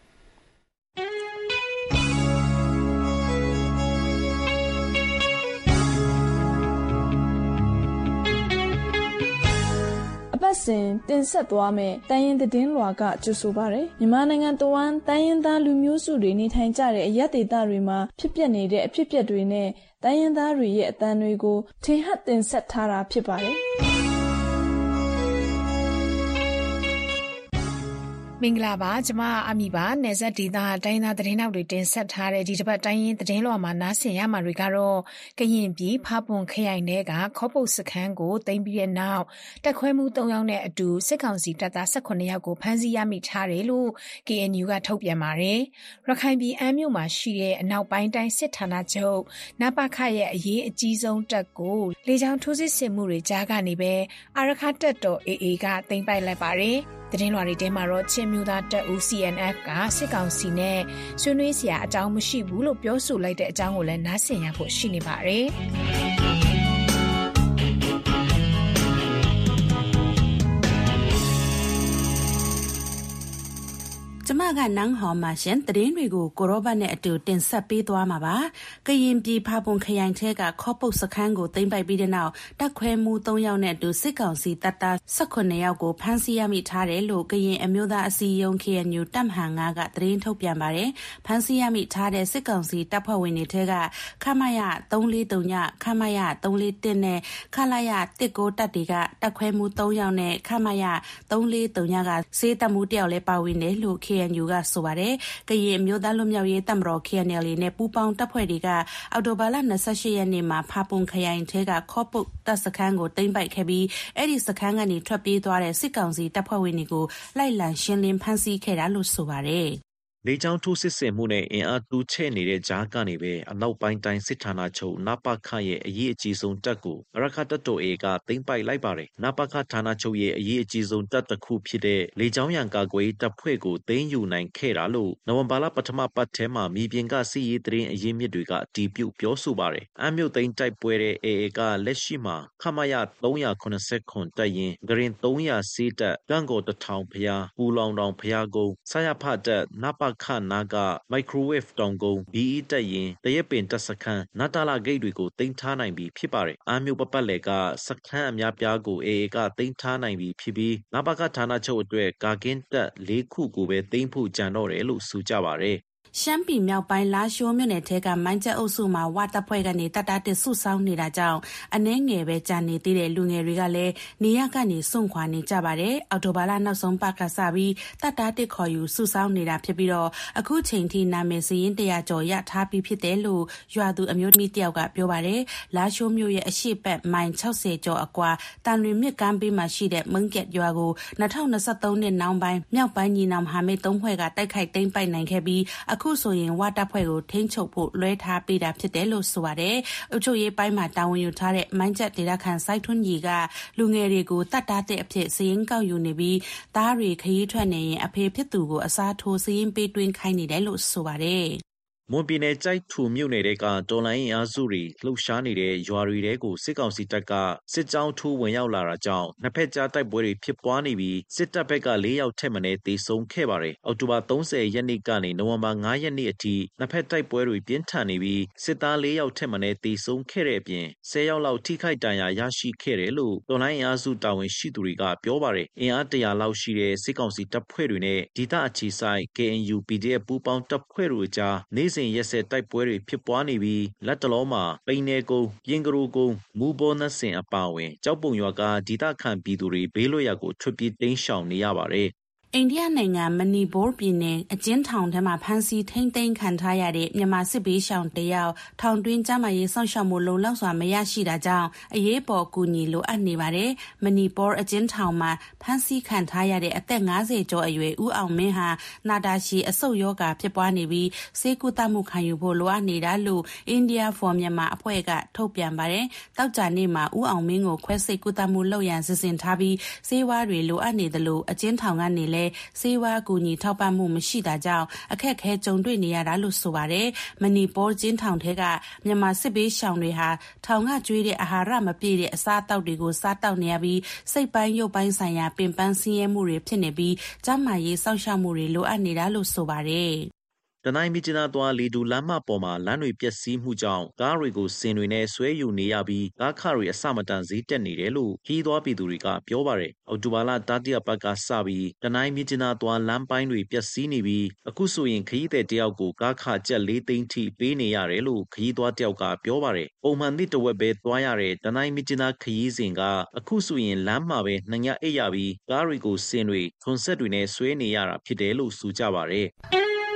အပတ်စဉ်တင်ဆက်သွားမယ်တိုင်းရင်းသတင်းလွှာကကြိုဆိုပါရယ်မြန်မာနိုင်ငံတဝန်းတိုင်းရင်းသားလူမျိုးစုတွေနေထိုင်ကြတဲ့အရပ်ဒေသတွေမှာဖြစ်ပျက်နေတဲ့အဖြစ်အပျက်တွေနဲ့တိုင်းရင်းသားတွေရဲ့အသံတွေကိုထင်ဟပ်တင်ဆက်ထားတာဖြစ်ပါတယ်မင်္ဂလာပါကျမအမီပါနယ်စပ်ဒေသတိုင်းသားသတင်းနောက်တွေတင်ဆက်ထားတဲ့ဒီတစ်ပတ်တိုင်းရင်းသတင်းလွှာမှာနားဆင်ရမှာတွေကတော့ကရင်ပြည်ဖားပွန်ခရိုင်ထဲကခေါပုတ်စခန်းကိုသိမ်းပြီးတဲ့နောက်တက်ခွဲမှု၃ယောက်နဲ့အတူစစ်ကောင်စီတပ်သား၁၈ယောက်ကိုဖမ်းဆီးရမိထားတယ်လို့ ကေ အန် ယူ ကထုတ်ပြန်ပါတယ်ရခိုင်ပြည်အမ်းမြို့မှာရှိတဲ့အနောက်ပိုင်းတိုင်းစစ်ဌာနချုပ်နပခရဲ့အရေးအကြီးဆုံးတပ်ကိုလေကြောင်းထိုးစစ်ဆင်မှုတွေကြားကနေပဲအာရခတပ်တော် အေ အေ ကသိမ်းပိုက်လိုက်ပါတယ်သတင်းလွှာတွေထဲမှာတော့ချင်းမျိုးသားတပ်ဦး စီ အန် အက်ဖ် ကစစ်ကောင်စီနဲ့ဆွေးနွေးစရာအကြောင်းမရှိဘူးလို့ပြောဆိုလိုက်တဲ့အကြောင်းကိုလည်းနားဆင်ရဖို့ရှိနေပါတယ်။ကျမကနန်းဟော်မှာရှင်သတင်းတွေကိုကိုရောဘတ်နဲ့အတူတင်ဆက်ပေးသွားမှာပါကရင်ပြည်ဖာပွန်ခရိုင်ထဲကခေါပုတ်စခန်းကိုသိမ်းပိုက်ပြီးတဲ့နောက်တပ်ခွဲမှု၃ယောက်နဲ့အတူစစ်ကောင်စီတပ်သား၁၈ယောက်ကိုဖမ်းဆီးရမိထားတယ်လို့ကရင်အမျိုးသားအစည်းအရုံး ကေ အန် ယူ တပ်မဟာ၅ကသတင်းထုတ်ပြန်ပါတယ်ဖမ်းဆီးရမိထားတဲ့စစ်ကောင်စီတပ်ဖွဲ့ဝင်တွေထဲကခမရ၃၄၃ညခမရ၃၄၁နဲ့ခလာရ၁၉တပ်တွေကတပ်ခွဲမှု၃ယောက်နဲ့ခမရ၃၄၃ညကစေတပ်မှုတယောက်လည်းပါဝင်တယ်လို့ ကေ အန် ယူ ကဆိုပါတယ်ကရင်အမျိုးသားလွတ်မြောက်ရေးတပ်မတော် ကေ အန် အယ် အေ နဲ့ပူးပေါင်းတပ်ဖွဲ့တွေကအောက်တိုဘာလ၂၈ရက်နေ့မှာဖာပွန်ခရိုင်ထဲကခေါပုတ်တပ်စခန်းကိုသိမ်းပိုက်ခဲ့ပြီးအဲ့ဒီစခန်းကနေထွက်ပြေးသွားတဲ့စစ်ကောင်စီတပ်ဖွဲ့ဝင်တွေကိုလိုက်လံရှင်းလင်းဖမ်းဆီးခဲ့တာလို့ဆိုပါတယ်လေကြောင်းထိုးစစ်ဆင်မှုနဲ့အင်အားတိုးချဲ့နေတဲ့ကြားကနေပဲအနောက်ပိုင်းတိုင်းစစ်ဌာနချုပ်နပခရဲ့အရေးအကြီးဆုံးတပ်ကိုအရခတပ်တော် အေ ကသိမ်းပိုက်လိုက်ပါတယ်။နပခဌာနချုပ်ရဲ့အရေးအကြီးဆုံးတပ်တစ်ခုဖြစ်တဲ့လေကြောင်းရန်ကာကွယ်တပ်ဖွဲ့ကိုသိမ်းယူနိုင်ခဲ့တာလို့နိုဝင်ဘာလပထမပတ်ထဲမှာမြေပြင်ကစစ်ရေးသတင်းအရင်းမြစ်တွေကအတည်ပြုပြောဆိုပါတယ်။အမ်းမြို့သိမ်းတိုက်ပွဲတဲ့ အေ အေ ကလက်ရှိမှာခမရ၃၇၇တပ်ရင်းဂရင်၃၀၀စေးတပ်ကန့်ကော်တထောင်ဖျားပူလောင်တောင်ဖျားကုန်းဆရဖတပ်နပခနာကမိုက်ခရိုဝေ့ဖ်တောင်ကုန်း ဘီ အီ တပ်ရင်တရက်ပင်တပ်စခန်းနာတာလာဂိတ်တွေကိုသိမ်းထားနိုင်ပြီဖြစ်ပါတယ်။အာမျိုးပပတ်လည်ကစခန်းအများပြားကို အေ အေ ကသိမ်းထားနိုင်ပြီဖြစ်ပြီးနပခဌာနချုပ်အတွက်ကာကင်းတပ်၄ခုကိုပဲသိမ်းဖို့ကြံတော့တယ်လို့ဆိုကြပါတယ်ရှမ်းပြည်မြောက်ပိုင်းလာရှိုးမြို့နယ်ထဲကမိုင်းကျအုပ်စုမှာဝတပ်ဖွဲ့ကနေတပ်သားတစ်စုဆောင်းနေတာကြောင့်အနှဲငယ်ပဲကြာနေသေးတဲ့လူငယ်တွေကလည်းနေရကနေစွန့်ခွာနေကြပါတယ်။အော်တိုဘာလနောက်ဆုံးပတ်ကစပြီးတပ်သားတစ်ခေါ်ယူစုဆောင်းနေတာဖြစ်ပြီးတော့အခုချိန်ထိနာမည်စရင်တရာကျော်ရထားပြီးဖြစ်တယ်လို့ရွာသူအမျိုးသမီးတယောက်ကပြောပါတယ်။လာရှိုးမြို့ရဲ့အရှိတ်ပတ်မိုင်၆၀ကျော်အကွာတန်လွင်မြစ်ကမ်းဘေးမှာရှိတဲ့မုံကက်ရွာကို၂၀၂၃နှစ်နောက်ပိုင်းမြောက်ပိုင်းညီနောင်မဟာမိတ်သုံးဖွဲ့ကတိုက်ခိုက်သိမ်းပိုက်နိုင်ခဲ့ပြီးအခုဆိုရင်ဝတပ်ဖွဲ့ကိုထိန်းချုပ်ဖို့လွှဲထားပေးတာဖြစ်တယ်လို့ဆိုပါတယ်။အုပ်ချုပ်ရေးပိုင်းမှာတာဝန်ယူထားတဲ့မိုင်းချက်ဒေသခံစိုက်ထွန်းကြီးကလူငယ်တွေကိုတတ်တာတဲ့အဖြစ်စည်ရင်ကောက်ယူနေပြီးသားတွေခရီးထွက်နေရင်အဖေဖြစ်သူကိုအစားထိုးစည်ရင်ပေးတွင်းခိုင်းနေတယ်လို့ဆိုပါတယ်။မွန်ပြည်နယ်ကြိုက်ထူမြို့နယ်ကတော်လိုင်းအင်အားစုတွေလှုပ်ရှားနေတဲ့ရွာတွေတဲကိုစစ်ကောင်စီတပ်ကစစ်ကြောင်းထိုးဝင်ရောက်လာတာကြောင့်နှစ်ဖက်ကြားတိုက်ပွဲတွေဖြစ်ပွားနေပြီးစစ်တပ်ဘက်က၄ယောက်ထက်မနည်းသေဆုံးခဲ့ပါတယ်။အောက်တိုဘာ၃၀ရက်နေ့ကနေနိုဝင်ဘာ၅ရက်နေ့အထိနှစ်ဖက်တိုက်ပွဲတွေပြင်းထန်နေပြီးစစ်သား၄ယောက်ထက်မနည်းသေဆုံးခဲ့တဲ့အပြင်၁၀ယောက်လောက်ထိခိုက်ဒဏ်ရာရရှိခဲ့တယ်လို့တော်လိုင်းအင်အားစုတာဝန်ရှိသူတွေကပြောပါတယ်။အင်အားတရာလောက်ရှိတဲ့စစ်ကောင်စီတပ်ဖွဲ့တွေနဲ့ဒေသအခြေစိုက် ကေ အန် ယူ ပီ ဒီ အက်ဖ် ပူးပေါင်းတပ်ဖွဲ့တို့ကြားနေ့စဉ်ရက်ဆက်တိုက်ပွဲတွေဖြစ်ပွားနေပြီးလက်တလောမှာပိန်နယ်ကုန်းပြင်ကရိုကုန်းမူဘောနတ်စင်အပါအဝင်ကြောက်ပုံရွာကဒေသခံပြည်သူတွေဘေးလွတ်ရာကိုထွက်ပြေးတိမ်းရှောင်နေရပါတယ်။အအိန္ဒိယနိုင်ငံမနီဘောပြည်နယ်အကျဉ်းထောင်ထဲမှာဖမ်းဆီးထိန်းသိမ်းခံထားရတဲ့မြန်မာစစ်ဘေးရှောင်တယောက်ထောင်တွင်းကျန်းမာရေးစောင့်ရှောက်မှုလုံလောက်စွာမရရှိတာကြောင့်အရေးပေါ်ကူညီလိုအပ်နေပါတယ်။မနီဘောအကျဉ်းထောင်မှာဖမ်းဆီးခံထားရတဲ့အသက်၅၀ကျော်အရွယ်ဦးအောင်မင်းဟာနာတာရှည်အဆုတ်ရောဂါဖြစ်ပွားနေပြီးဆေးကုသမှုခံယူဖို့လိုအပ်နေတာလို့ India for Myanmar အဖွဲ့ကထုတ်ပြန်ပါတယ်။တောက်ကြနေ့မှာဦးအောင်မင်းကိုခွဲစိတ်ကုသမှုလုပ်ရန်စီစဉ်ထားပြီးဆေးဝါးတွေလိုအပ်နေသလိုအကျဉ်းထောင်ကနေလည်းဆေးဝါးကူညီထောက်ပံ့မှုမရှိတာကြောင့်အခက်အခဲကြုံတွေ့နေရတာလို့ဆိုပါတယ်။မနီဘောကျင်းထောင်ထဲကမြန်မာစစ်ဘေးရှောင်တွေဟာထောင်ကကျွေးတဲ့အာဟာရမပြည့်တဲ့အစားအသောက်တွေကိုစားတောက်နေရပြီးစိတ်ပိုင်းရုပ်ပိုင်းဆိုင်ရာပင်ပန်းဆင်းရဲမှုတွေဖြစ်နေပြီးကျန်းမာရေးစောင့်ရှောက်မှုတွေလိုအပ်နေတာလို့ဆိုပါတယ်။တနိုင်းမြစ်ကျနာသွားလေတူလမ်းမပေါ်မှာလမ်းတွေပျက်စီးမှုကြောင့်ကားတွေကိုစင်တွေနဲ့ဆွဲယူနေရပြီးကားခတွေအစမတန်ဈေးတက်နေတယ်လို့ခီးသွားပြည်သူတွေကပြောပါတယ်။အော်တိုဘာလတတိယပတ်ကစပြီးတနိုင်းမြစ်ကျနာသွားလမ်းပိုင်းတွေပျက်စီးနေပြီးအခုဆိုရင်ခီးတဲ့တယောက်ကိုကားခကျပ်လေးသိန်းထိပေးနေရတယ်လို့ခီးသွားတယောက်ကပြောပါတယ်။ပုံမှန်သည့်တဝက်ပဲသွားရတဲ့တနိုင်းမြစ်ကျနာခီးစဉ်ကအခုဆိုရင်လမ်းမှာပဲနှညအိပ်ရပြီးကားတွေကိုစင်တွေထွန်ဆက်တွေနဲ့ဆွဲနေရတာဖြစ်တယ်လို့ဆိုကြပါတယ်။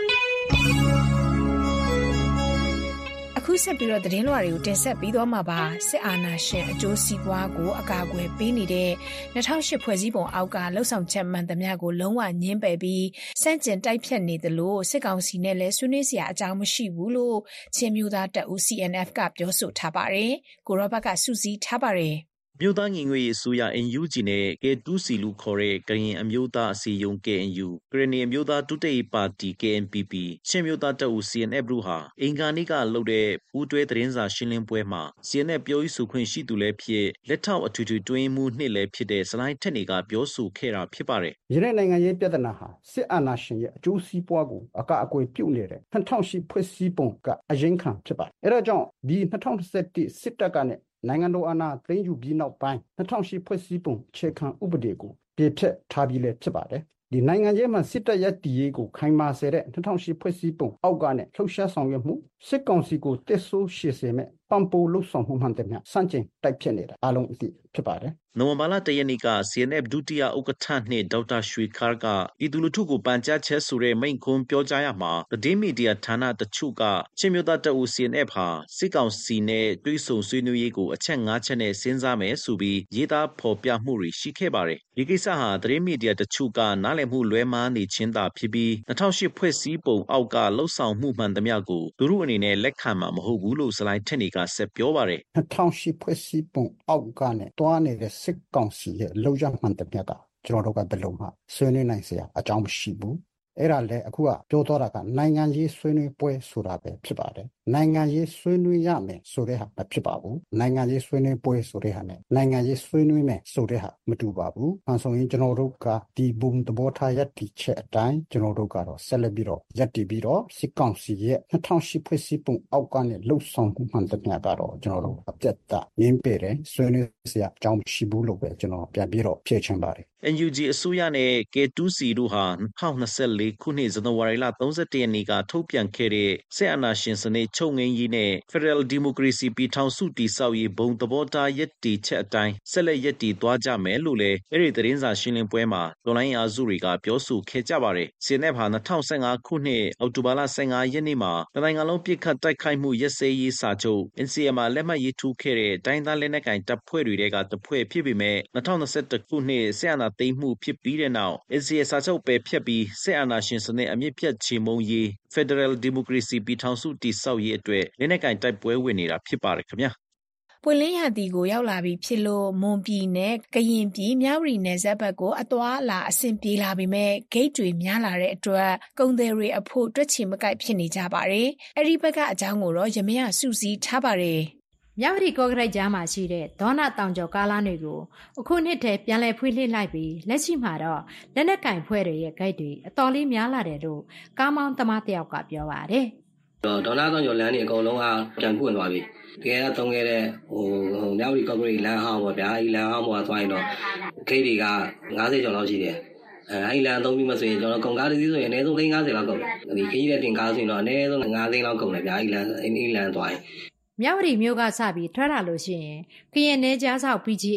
အခုဆက်ပြီးတော့သတင်းလွှာတွေကိုတင်ဆက်ပြီးတော့မှာပါစစ်အာဏာရှင်အကျိုးစီးပွားကိုအကာအကွယ်ပေးနေတဲ့၂၀၀၈ဖွဲ့စည်းပုံအောက်ကလှုပ်ဆောင်ချက်မှန်သမျှကိုလုံးဝညှင်းပယ်ပြီးစန့်ကျင်တိုက်ဖြတ်နေတယ်လို့စစ်ကောင်စီနဲ့လည်းဆွေးနွေးစရာအကြောင်းမရှိဘူးလို့ချင်းမျိုးသားတပ်ဦး C N F ကပြောဆိုထားပါတယ်ကိုရောဘတ်ကစုစည်းထားပါတယ်မြို့သားညီညွတ်ရေးအစိုးရ N U G နဲ့ K တူ C လူခေါ်တဲ့ကရင်အမျိုးသားအစည်းအရုံး K N U ကရင်အမျိုးသားတိုးတက်ရေးပါတီ K N P P ချင်းမျိုးသားတပ်ဦး C N F တို့ဟာအင်္ဂါနေ့ကလုပ်တဲ့ပူးတွဲသတင်းစာရှင်းလင်းပွဲမှာ C N F ပြောရေးဆိုခွင့်ရှိသူလည်းဖြစ်လက်ထောက်အထွေထွေတွင်းမှုနှစ်လည်းဖြစ်တဲ့စလိုင်းထက်နေကပြောဆိုခဲ့တာဖြစ်ပါတယ်။ယနေ့နိုင်ငံရေးပြဿနာဟာစစ်အာဏာရှင်ရဲ့အကျိုးစီးပွားကိုအကာအကွယ်ပြုနေတဲ့၂၀၀၈ဖွဲ့စည်းပုံကအရင်ခံဖြစ်ပါတယ်။အဲဒါကြောင့်ဒီ၂၀၂၁စစ်တပ်ကနဲ့နိုင်ငံတော်အာဏာသိမ်းယူပြီးနောက်ပိုင်း၂၀၀၈ဖွဲ့စည်းပုံအခြေခံဥပဒေကိုပြည့်ဖြတ်ထားပြီးလည်းဖြစ်ပါတယ်။ဒီနိုင်ငံရေးမှာစစ်တပ်ရဲ့တည်ရေးကိုခိုင်မာစေတဲ့၂၀၀၈ဖွဲ့စည်းပုံအောက်ကနဲ့လှုပ်ရှားဆောင်ရွက်မှုစစ်ကောင်စီကိုတက်ဆိုးရှည်စေမဲ့ပံပိုးလှုပ်ဆောင်မှုမှန်တဲ့များစန့်ကျင်တိုက်ဖြစ်နေတာအလုံးအသိဖြစ်ပါတယ်။နိုဝင်ဘာလတရက်နေ့က C N F ဒုတိယဥက္ကဋ္ဌနှင့်ဒေါက်တာရွှေခါးကပြည်သူလူထုကိုပန်ကြားချက်ဆိုတဲ့မိန့်ခွန်းပြောကြားရမှာသတင်းမီဒီယာဌာနတချို့ကချင်းမျိုးသားတပ်ဦး C N F ဟာစစ်ကောင်စီနဲ့တွဲဆုံဆွေးနွေးရေးကိုအချက်၅ချက်နဲ့စဉ်းစားမယ်ဆိုပြီးရေးသားဖော်ပြမှုတွေရှိခဲ့ပါတယ်။ဒီကိစ္စဟာသတင်းမီဒီယာတချို့ကနားလည်မှုလွဲမှားနေခြင်းသာဖြစ်ပြီး၂၀၀၈ဖွဲ့စည်းပုံအောက်ကလှုပ်ဆောင်မှုမှန်သမျှကိုသူတို့အနေနဲ့လက်ခံမှာမဟုတ်ဘူးလို့စလိုင်းထက်နေကဆက်ပြောပါတယ်။၂၀၀၈ဖွဲ့စည်းပုံအောက်ကနဲ့တွားနေတဲ့စစ်ကောင်စီရဲ့လောက်ရမှန်တဲ့မြတ်ကကျွန်တော်တို့ကဘယ်လိုမှဆွေးနွေးနိုင်စရာအကြောင်းမရှိဘူးအဲ့ဒါလည်းအခုကပြောတော့တာကနိုင်ငံရေးဆွေးနွေးပွဲဆိုတာပဲဖြစ်ပါတယ်နိုင်ငံရေးဆွေးနွေးရမယ်ဆိုတဲ့ဟာမဖြစ်ပါဘူးနိုင်ငံရေးဆွေးနွေးပွဲဆိုတဲ့ဟာနဲ့နိုင်ငံရေးဆွေးနွေးမယ်ဆိုတဲ့ဟာမတူပါဘူးအဲဆိုရင်ကျွန်တော်တို့ကဒီဘုံသဘောထားရပ်တည်ချက်အတိုင်းကျွန်တော်တို့ကတော့ဆက်လက်ပြီးတော့ရပ်တည်ပြီးတော့စစ်ကောင်စီရဲ့၂၀၀၈ဖွဲ့စည်းပုံအောက်ကနေလှုပ်ဆောင်မှုမှန်တဲ့မြတ်ကတော့ကျွန်တော်တို့အပြတ်တရင်းပေတယ်ဆွေးနွေးစရာအကြောင်းရှိဘူးလို့ပဲကျွန်တော်ပြန်ပြီးတော့ဖြေချင်ပါတယ် N U G အစိုးရနဲ့ K တူ C တို့ဟာ၂၀၂၄ခုနှစ်ဇန်နဝါရီလ၃၁ရက်နေ့ကထုတ်ပြန်ခဲ့တဲ့စစ်အာဏာရှင်စနစ်ချုပ်ငြိမ်းရေးနဲ့ Federal Democracy ပြည်ထောင်စုတည်ဆောက်ရေးဘုံသဘောထားရပ်တည်ချက်အတိုင်းဆက်လက်ရပ်တည်သွားကြမယ်လို့လည်းအဲ့ဒီသတင်းစာရှင်းလင်းပွဲမှာတော်လိုင်းအားစုတွေကပြောဆိုခဲ့ကြပါတယ်။ C N F ဟာ၂၀၁၅ခုနှစ်အောက်တိုဘာလ၁၅ရက်နေ့မှာနိုင်ငံလုံးပြစ်ခတ်တိုက်ခိုက်မှုရပ်စဲရေးစာချုပ် N C A မှာလက်မှတ်ရေးထိုးခဲ့တဲ့တိုင်းသားလက်နက်ကိုင်တပ်ဖွဲ့တွေကတဖွဲ့ဖြစ်ပေမဲ့၂၀၂၁ခုနှစ်စစ်အာဏာသိမ်းမှုဖြစ်ပြီးတဲ့နောက် N C A စာချုပ်ပယ်ဖျက်ပြီးစစ်အာဏာရှင်စနစ်အမြင့်ဖြတ်ချေမှုန်းရေး Federal Democracy ပြည်ထောင်စုတည်ဆောက်ရေးအတွက်လက်နက်ကိုင်တိုက်ပွဲဝင်နေတာဖြစ်ပါတယ်ခင်ဗျာပွင့်လင်းရာသီကိုရောက်လာပြီဖြစ်လို့မွန်ပြည်နယ်ကရင်ပြည်မြဝတီနယ်စပ်ဘက်ကိုအသွားအလာအဆင်ပြေလာပြီမဲ့ဂိတ်တွေများလာတဲ့အတွက်ကုန်သည်တွေအဖို့တွက်ချီမကိုက်ဖြစ်နေကြပါတယ်။အဲ့ဒီဘက်ကအကြောင်းကိုတော့ရမရစုစည်းထားပါတယ်။မြဝတီကော့ကရိတ်ကြားမှာရှိတဲ့ဒေါနာတောင်ကျော်ကားလမ်းတွေကိုအခုနှစ်ထဲပြန်လည်ဖွင့်လှစ်လိုက်ပြီးလက်ရှိမှာတော့လက်နက်ကင်ဖွဲ့တွေရဲ့ဂိတ်တွေအတော်လေးများလာတယ်လို့ကားမောင်းသမားတယောက်ကပြောပါတယ်။ဒေါနာတောင်ကျော်လမ်းတွေအကုန်လုံးကပြန်ပွင့်သွားပြီ။တကယ်တော့သုံးခဲ့တဲ့ဟိုမြဝတီကော့ကရိတ်လမ်းဟောင်းပေါ့ဗျာ။အဲဒီလမ်းဟောင်းပေါ်သွားရင်တော့ဂိတ်တွေက၅၀ကျော်လောက်ရှိတယ်။အဲအဲ့လမ်းသုံးပြီးမှဆိုရင်ကျွန်တော်ကုန်ကားတစ်စီးဆိုရင်အနည်းဆုံးသိန်း၅၀လောက်ကုန်တယ်။ဒီခကြီးတဲ့တင်ကားဆိုရင်တော့အနည်းဆုံး၅သိန်းလောက်ကုန်တယ်ဗျာ။အဲ့လမ်းအဲ့လမ်းသွားရင်မြဝတီမြို့ကစပြီးထွက်လာလို့ရှိရင်ကရင်နယ်ကြားဆောက် P G F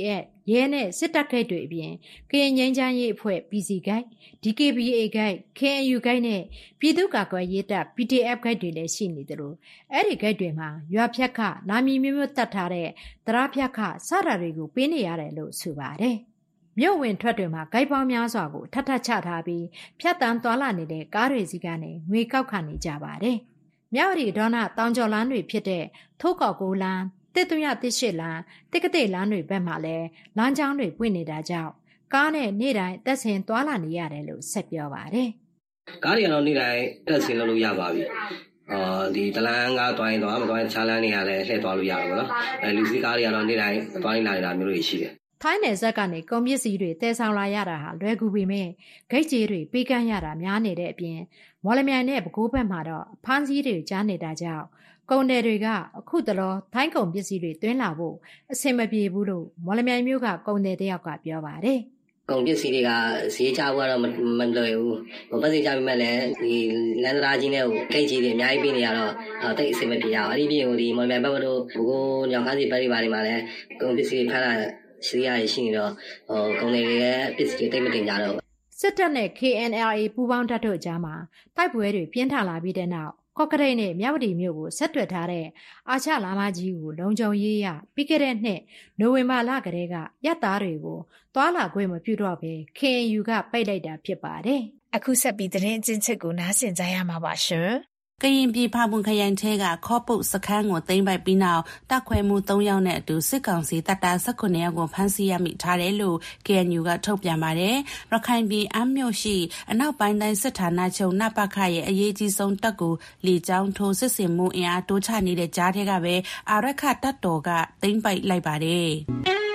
ရဲနဲ့စစ်တပ်ဂိတ်တွေအပြင်ကရင်ငြိမ်းချမ်းရေးအဖွဲ့ ပီ စီ ဂိတ် ဒီ ကေ ဘီ အေ ဂိတ် ကေ အန် ယူ ဂိတ်နဲ့ပြည်သူ့ကာကွယ်ရေးတပ် ပီ တီ အက်ဖ် ဂိတ်တွေလည်းရှိနေတယ်လို့အဲ့ဒီဂိတ်တွေမှာရွာဖြတ်ခနာမည်မျိုးမျိုးတတ်ထားတဲ့တရားဖြတ်ခစတာတွေကိုပေးနေရတယ်လို့ဆိုပါတယ်မြို့ဝင်ထွက်တွေမှာဂိတ်ပေါင်းများစွာကိုထပ်ထပ်ချထားပြီးဖြတ်တန်းသွားလာနေတဲ့ကားတွေစီကနေငွေကောက်ခံနေကြပါတယ်မြဝတီဒေါနတောင်ကျော်လမ်းတွေဖြစ်တဲ့ထိုးကောက်ကိုလမ်းတစ်သွရတစ်ရှိလမ်းတစ်ကတိလမ်းတွေဘက်မှာလည်းလမ်းကြောင်းတွေပွင့်နေတာကြောင့်ကားနဲ့နေ့တိုင်းတက်ဆင်သွားလာနေရတယ်လို့ဆက်ပြောပါတယ်ကားတွေကတော့နေ့တိုင်းတက်ဆင်လုပ်လို့ရပါပြီအော်ဒီတလန်းကားတွိုင်းတော့မတွိုင်းချားလန်းနေရလဲလှည့်သွားလို့ရပါဘောနော်အဲလူစီကားတွေကတော့နေ့တိုင်းတွိုင်းလာနေတာမျိုးတွေရှိတယ်ထိုင်းနယ်စပ်ကနေကုန်ပစ္စည်းတွေတည်ဆောင်လာရတာဟာလွယ်ကူပေမဲ့ဂိတ်ကြီးတွေပေးကမ်းရတာများနေတဲ့အပြင်မော်လမြိုင်နဲ့ပဲခူးဘက်မှာတော့ဖမ်းဆီးတွေကြားနေတာကြောင့်ကုန်တယ်တွေကအခုတလောထိုင်းကုန်ပစ္စည်းတွေတွင်းလာဖို့အဆင်မပြေဘူးလို့မော်လမြိုင်မြို့ကကုန်တယ်တယောက်ကပြောပါတယ်ကုန်ပစ္စည်းတွေကဈေးချဖို့တော့မလွယ်ဘူး။ဟိုပတ်စည်းချပြီးမှလည်းဒီလန်ဒရာကြီးနဲ့ဟိုဂိတ်ကြီးတွေအများကြီးပေးနေရတော့တိတ်အဆင်မပြေရအောင်။အဲ့ဒီပြင်ဟိုဒီမော်လမြိုင်ဘက်တို့ဘကိုးညောင်ခါးစီဘက်တွေပါတွေမှာလည်းကုန်ပစ္စည်းတွေဖမ်းလာရှိရရှိနေတော့ဟိုကုန်တယ်တွေရဲ့ပစ္စည်းတွေတိတ်မတင်ကြတော့ဘူး။စစ်တပ်နဲ့ ကေ အန် အယ် အေ ပူးပေါင်းတပ်တို့ကြားမှာတိုက်ပွဲတွေပြင်းထန်လာပြီးတဲ့နောက်ကော့ကရိတ်နဲ့မြဝတီမြို့ကိုဆက်သွယ်ထားတဲ့အာချလာမကြီးကိုလုံခြုံရေးရပြီးခဲ့တဲ့နှစ်နိုဝင်ဘာလကတည်းကရပ်သားတွေကိုတွာလာခွင့်မပြုတော့ဘဲ ကေ အန် ယူ ကပိတ်လိုက်တာဖြစ်ပါတယ်။အခုဆက်ပြီးသတင်းအကျဉ်းချက်ကိုနားဆင်ကြရမှာပါရှင်။ကရင်ပြည်ဖာပွန်ခရိုင်ထဲကခေါပုတ်စခန်းကိုသိမ်းပိုက်ပြီးနောက်တပ်ခွဲမှုသုံးယောက်နဲ့အတူစစ်ကောင်စီတပ်သား၁၉ယောက်ကိုဖမ်းဆီးရမိထားတယ်လို့ ကေ အန် ယူ ကထုတ်ပြန်ပါတယ်။ရခိုင်ပြည်အမ်းမြို့ရှိအနောက်ပိုင်းတိုင်းစစ်ဌာနချုပ်နပခရဲ့အရေးကြီးဆုံးတပ်ကိုလေကြောင်းထိုးစစ်ဆင်မှုအင်အားတိုးချနေတဲ့ကြားထဲကပဲအာရခတပ်တော်ကသိမ်းပိုက်လိုက်ပါတယ်။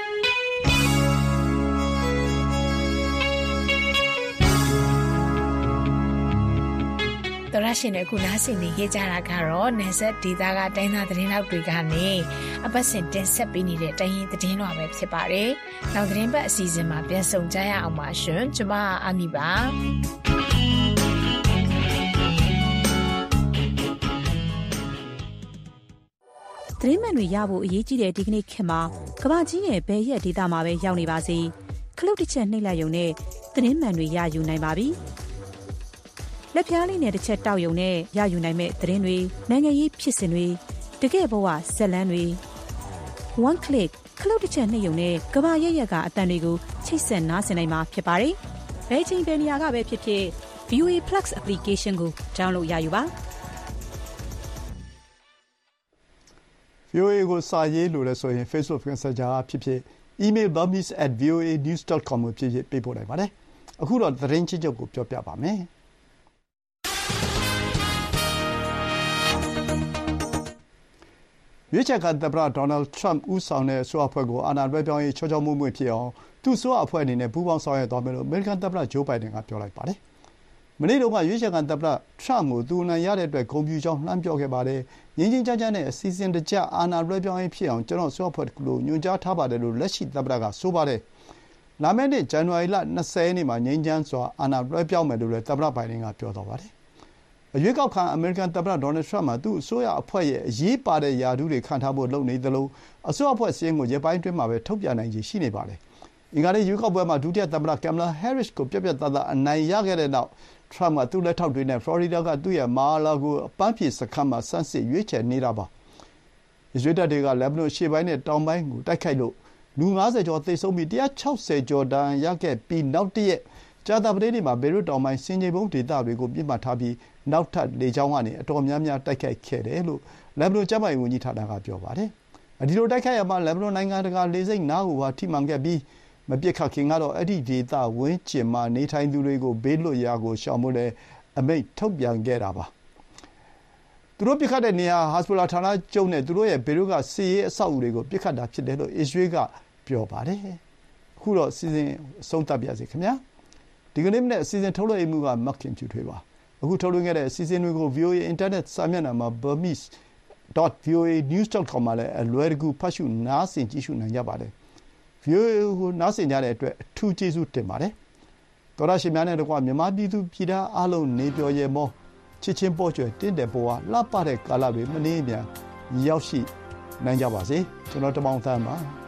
တော်ရရှင်တဲ့ခုနားဆင်နေကြတာကတော့နယ်စပ်ဒေသကတိုင်းသားသတင်းလောက်တွေကနေအပတ်စဉ်တင်ဆက်ပေးနေတဲ့တိုင်းရင်းသတင်းတွေပဲဖြစ်ပါတယ်။နောက်သတင်းပတ်အစီအစဉ်မှာပြန်ဆုံကြရအောင်ပါရှင်။ကျွန်မအာမီပါ။သတင်းမှန်တွေရဖို့အရေးကြီးတဲ့ဒီကနေ့ခေတ်မှာကမ္ဘာကြီးရဲ့ဘယ်ရက်ဒေသမှာပဲရောက်နေပါစေခလုတ်တစ်ချက်နှိပ်လိုက်ရုံနဲ့သတင်းမှန်တွေရယူနိုင်ပါပြီ။လက်ပြားလေးနဲ့တစ်ချက်တောက်ရုံနဲ့ရယူနိုင်မဲ့သတင်းတွေနိုင်ငံရေးဖြစ်စဉ်တွေတကယ့်ဘဝဇက်လန်းတွေ one click ခလုတ်တစ်ချက်နှိပ်ရုံနဲ့ကမ္ဘာရဲ့ရက်ကအတန်တွေကိုချိတ်ဆက်နားဆင်နိုင်မှာဖြစ်ပါတယ်။ဘယ်ချိန်ဘယ်နေရာကပဲဖြစ်ဖြစ် ဗီ အို အေ Plus application ကို download ရယူပါ။ဗီ အို အေ ကိုစာရေးလို့လဲဆိုရင် Facebook Messenger ဖြစ်ဖြစ် email burmese at v o a news dot com ကိုဖြစ်ဖြစ်ပေးပို့နိုင်ပါတယ်။အခုတော့သတင်းချင်းချုပ်ကိုပြောပြပါမယ်။ရွေးချယ်ခံသမ္မတဒေါ်နယ်ထရမ့်ဦးဆောင်တဲ့အစိုးရအဖွဲ့ကိုအာဏာလွှဲပြောင်းရေးချောချောမွေ့မွေ့ဖြစ်အောင်သူ့အစိုးရအဖွဲ့အနေနဲ့ပူးပေါင်းဆောင်ရွက်သွားမယ်လို့အမေရိကန်သမ္မတဂျိုးဘိုင်ဒန်ကပြောလိုက်ပါတယ်။မနေ့တုန်းကရွေးချယ်ခံသမ္မတထရမ့်ကိုသူအနိုင်ရတဲ့အတွက်ဂုဏ်ပြုကြောင်းလှမ်းပြောခဲ့ပါတယ်။ငြိမ်းငြိမ်းချမ်းချမ်းနဲ့အစီအစဉ်တကျအာဏာလွှဲပြောင်းရေးဖြစ်အောင်ကျွန်တော်အစိုးရအဖွဲ့ကိုညွှန်ကြားထားပါတယ်လို့လက်ရှိသမ္မတကဆိုပါတယ်။လာမယ့်နှစ်ဇန်နဝါရီလ၂၀ရက်နေ့မှာငြိမ်းချမ်းစွာအာဏာလွှဲပြောင်းမယ်လို့လည်းသမ္မတဘိုင်ဒန်ကပြောသွားပါတယ်။အရွေးကောက်ခံအမေရိကန်သမ္မတဒေါ်နယ်ထရမ့်မှာသူ့အစိုးရအဖွဲ့ရဲ့အရေးပါတဲ့ယာဒူးတွေခံထားဖို့လုပ်နေသလိုအစိုးရအဖွဲ့စီးရင်ကိုရက်ပိုင်းတွင်းမှာပဲထုတ်ပြန်နိုင်ခြေရှိနေပါတယ်။အင်္ဂါနေ့ရွေးကောက်ပွဲမှာဒုတိယသမ္မတကင်မလာဟဲရစ်ကိုပြတ်ပြတ်သားသားအနိုင်ရခဲ့တဲ့နောက်ထရမ့်ကသူ့လက်ထောက်တွေနဲ့ဖလော်ရီဒါကသူ့ရဲ့မာလာဂိုအပန်းဖြေစခန်းမှာဆန်းစစ်ရွေးချယ်နေတာပါ။အစ္စရေးတပ်တွေကလက်ဘနွန်ရှေ့ပိုင်းနဲ့တောင်ပိုင်းကိုတိုက်ခိုက်လို့လူ၅၀ကျော်သေဆုံးပြီး၁၆၀ကျော်ဒဏ်ရာရခဲ့ပြီးနောက်တရက်ကြာသပတေးနေ့မှာဘေရွတ်တောင်ပိုင်းဆင်ခြေဖုံးဒေသတွေကိုပြစ်မှတ်ထားပြီးနောက်ထပ်လေကြောင်းကနေအတော်များများတိုက်ခိုက်ခဲ့တယ်လို့လက်ဘနွန်ကျန်းမာရေးဝန်ကြီးဌာနကပြောပါတယ်။ဒီလိုတိုက်ခိုက်ရမှာလက်ဘနွန်နိုင်ငံတကာလေဆိပ်နားကိုပါထိမှန်ခဲ့ပြီးမပစ်ခတ်ခင်ကတော့အဲ့ဒီဒေသဝန်းကျင်မှာနေထိုင်သူတွေကိုဘေးလွတ်ရာကိုရှောင်ဖို့လည်းအမိန့်ထုတ်ပြန်ခဲ့တာပါ။သူတို့ပစ်ခတ်တဲ့နေရာဟက်ဇ်ဘိုလာဌာနချုပ်နဲ့သူတို့ရဲ့ဘေရွတ်ကစစ်ရေးအဆောက်အဦတွေကိုပစ်ခတ်တာဖြစ်တယ်လို့အစ္စရေးကပြောပါတယ်။အခုတော့စီစဉ်အဆုံးသတ်ပါစေခင်ဗျာ။ဒီကနေ့မနေ့အစီအစဉ်ထုတ်လွှင့်မှုကမက်ခင်ဖြူထွေးပါအခုထုတ်လွှင့်ခဲ့တဲ့အစီအစဉ်တွေကို ဗီ အို အေ အင်တာနက်စာမျက်နှာမှာ burmese dot v o a news dot com မှာလည်းအလွယ်တကူဖတ်ရှုနားဆင်ကြည့်ရှုနိုင်ကြပါတယ်။ ဗီ အို အေ ကိုနားဆင်ကြတဲ့အတွက်အထူးကျေးဇူးတင်ပါတယ်။သောတရှင်များနဲ့တကွမြန်မာပြည်သူပြည်သားအားလုံးနေပျော်ရဲမောချစ်ချင်းပေါ်ကျွယ်တင့်တယ်ဘဝလှပတဲ့ကာလတွေမနှေးမြန်ရောက်ရှိနိုင်ကြပါစေ။ကျွန်တော်တမောင်သန်းပါ။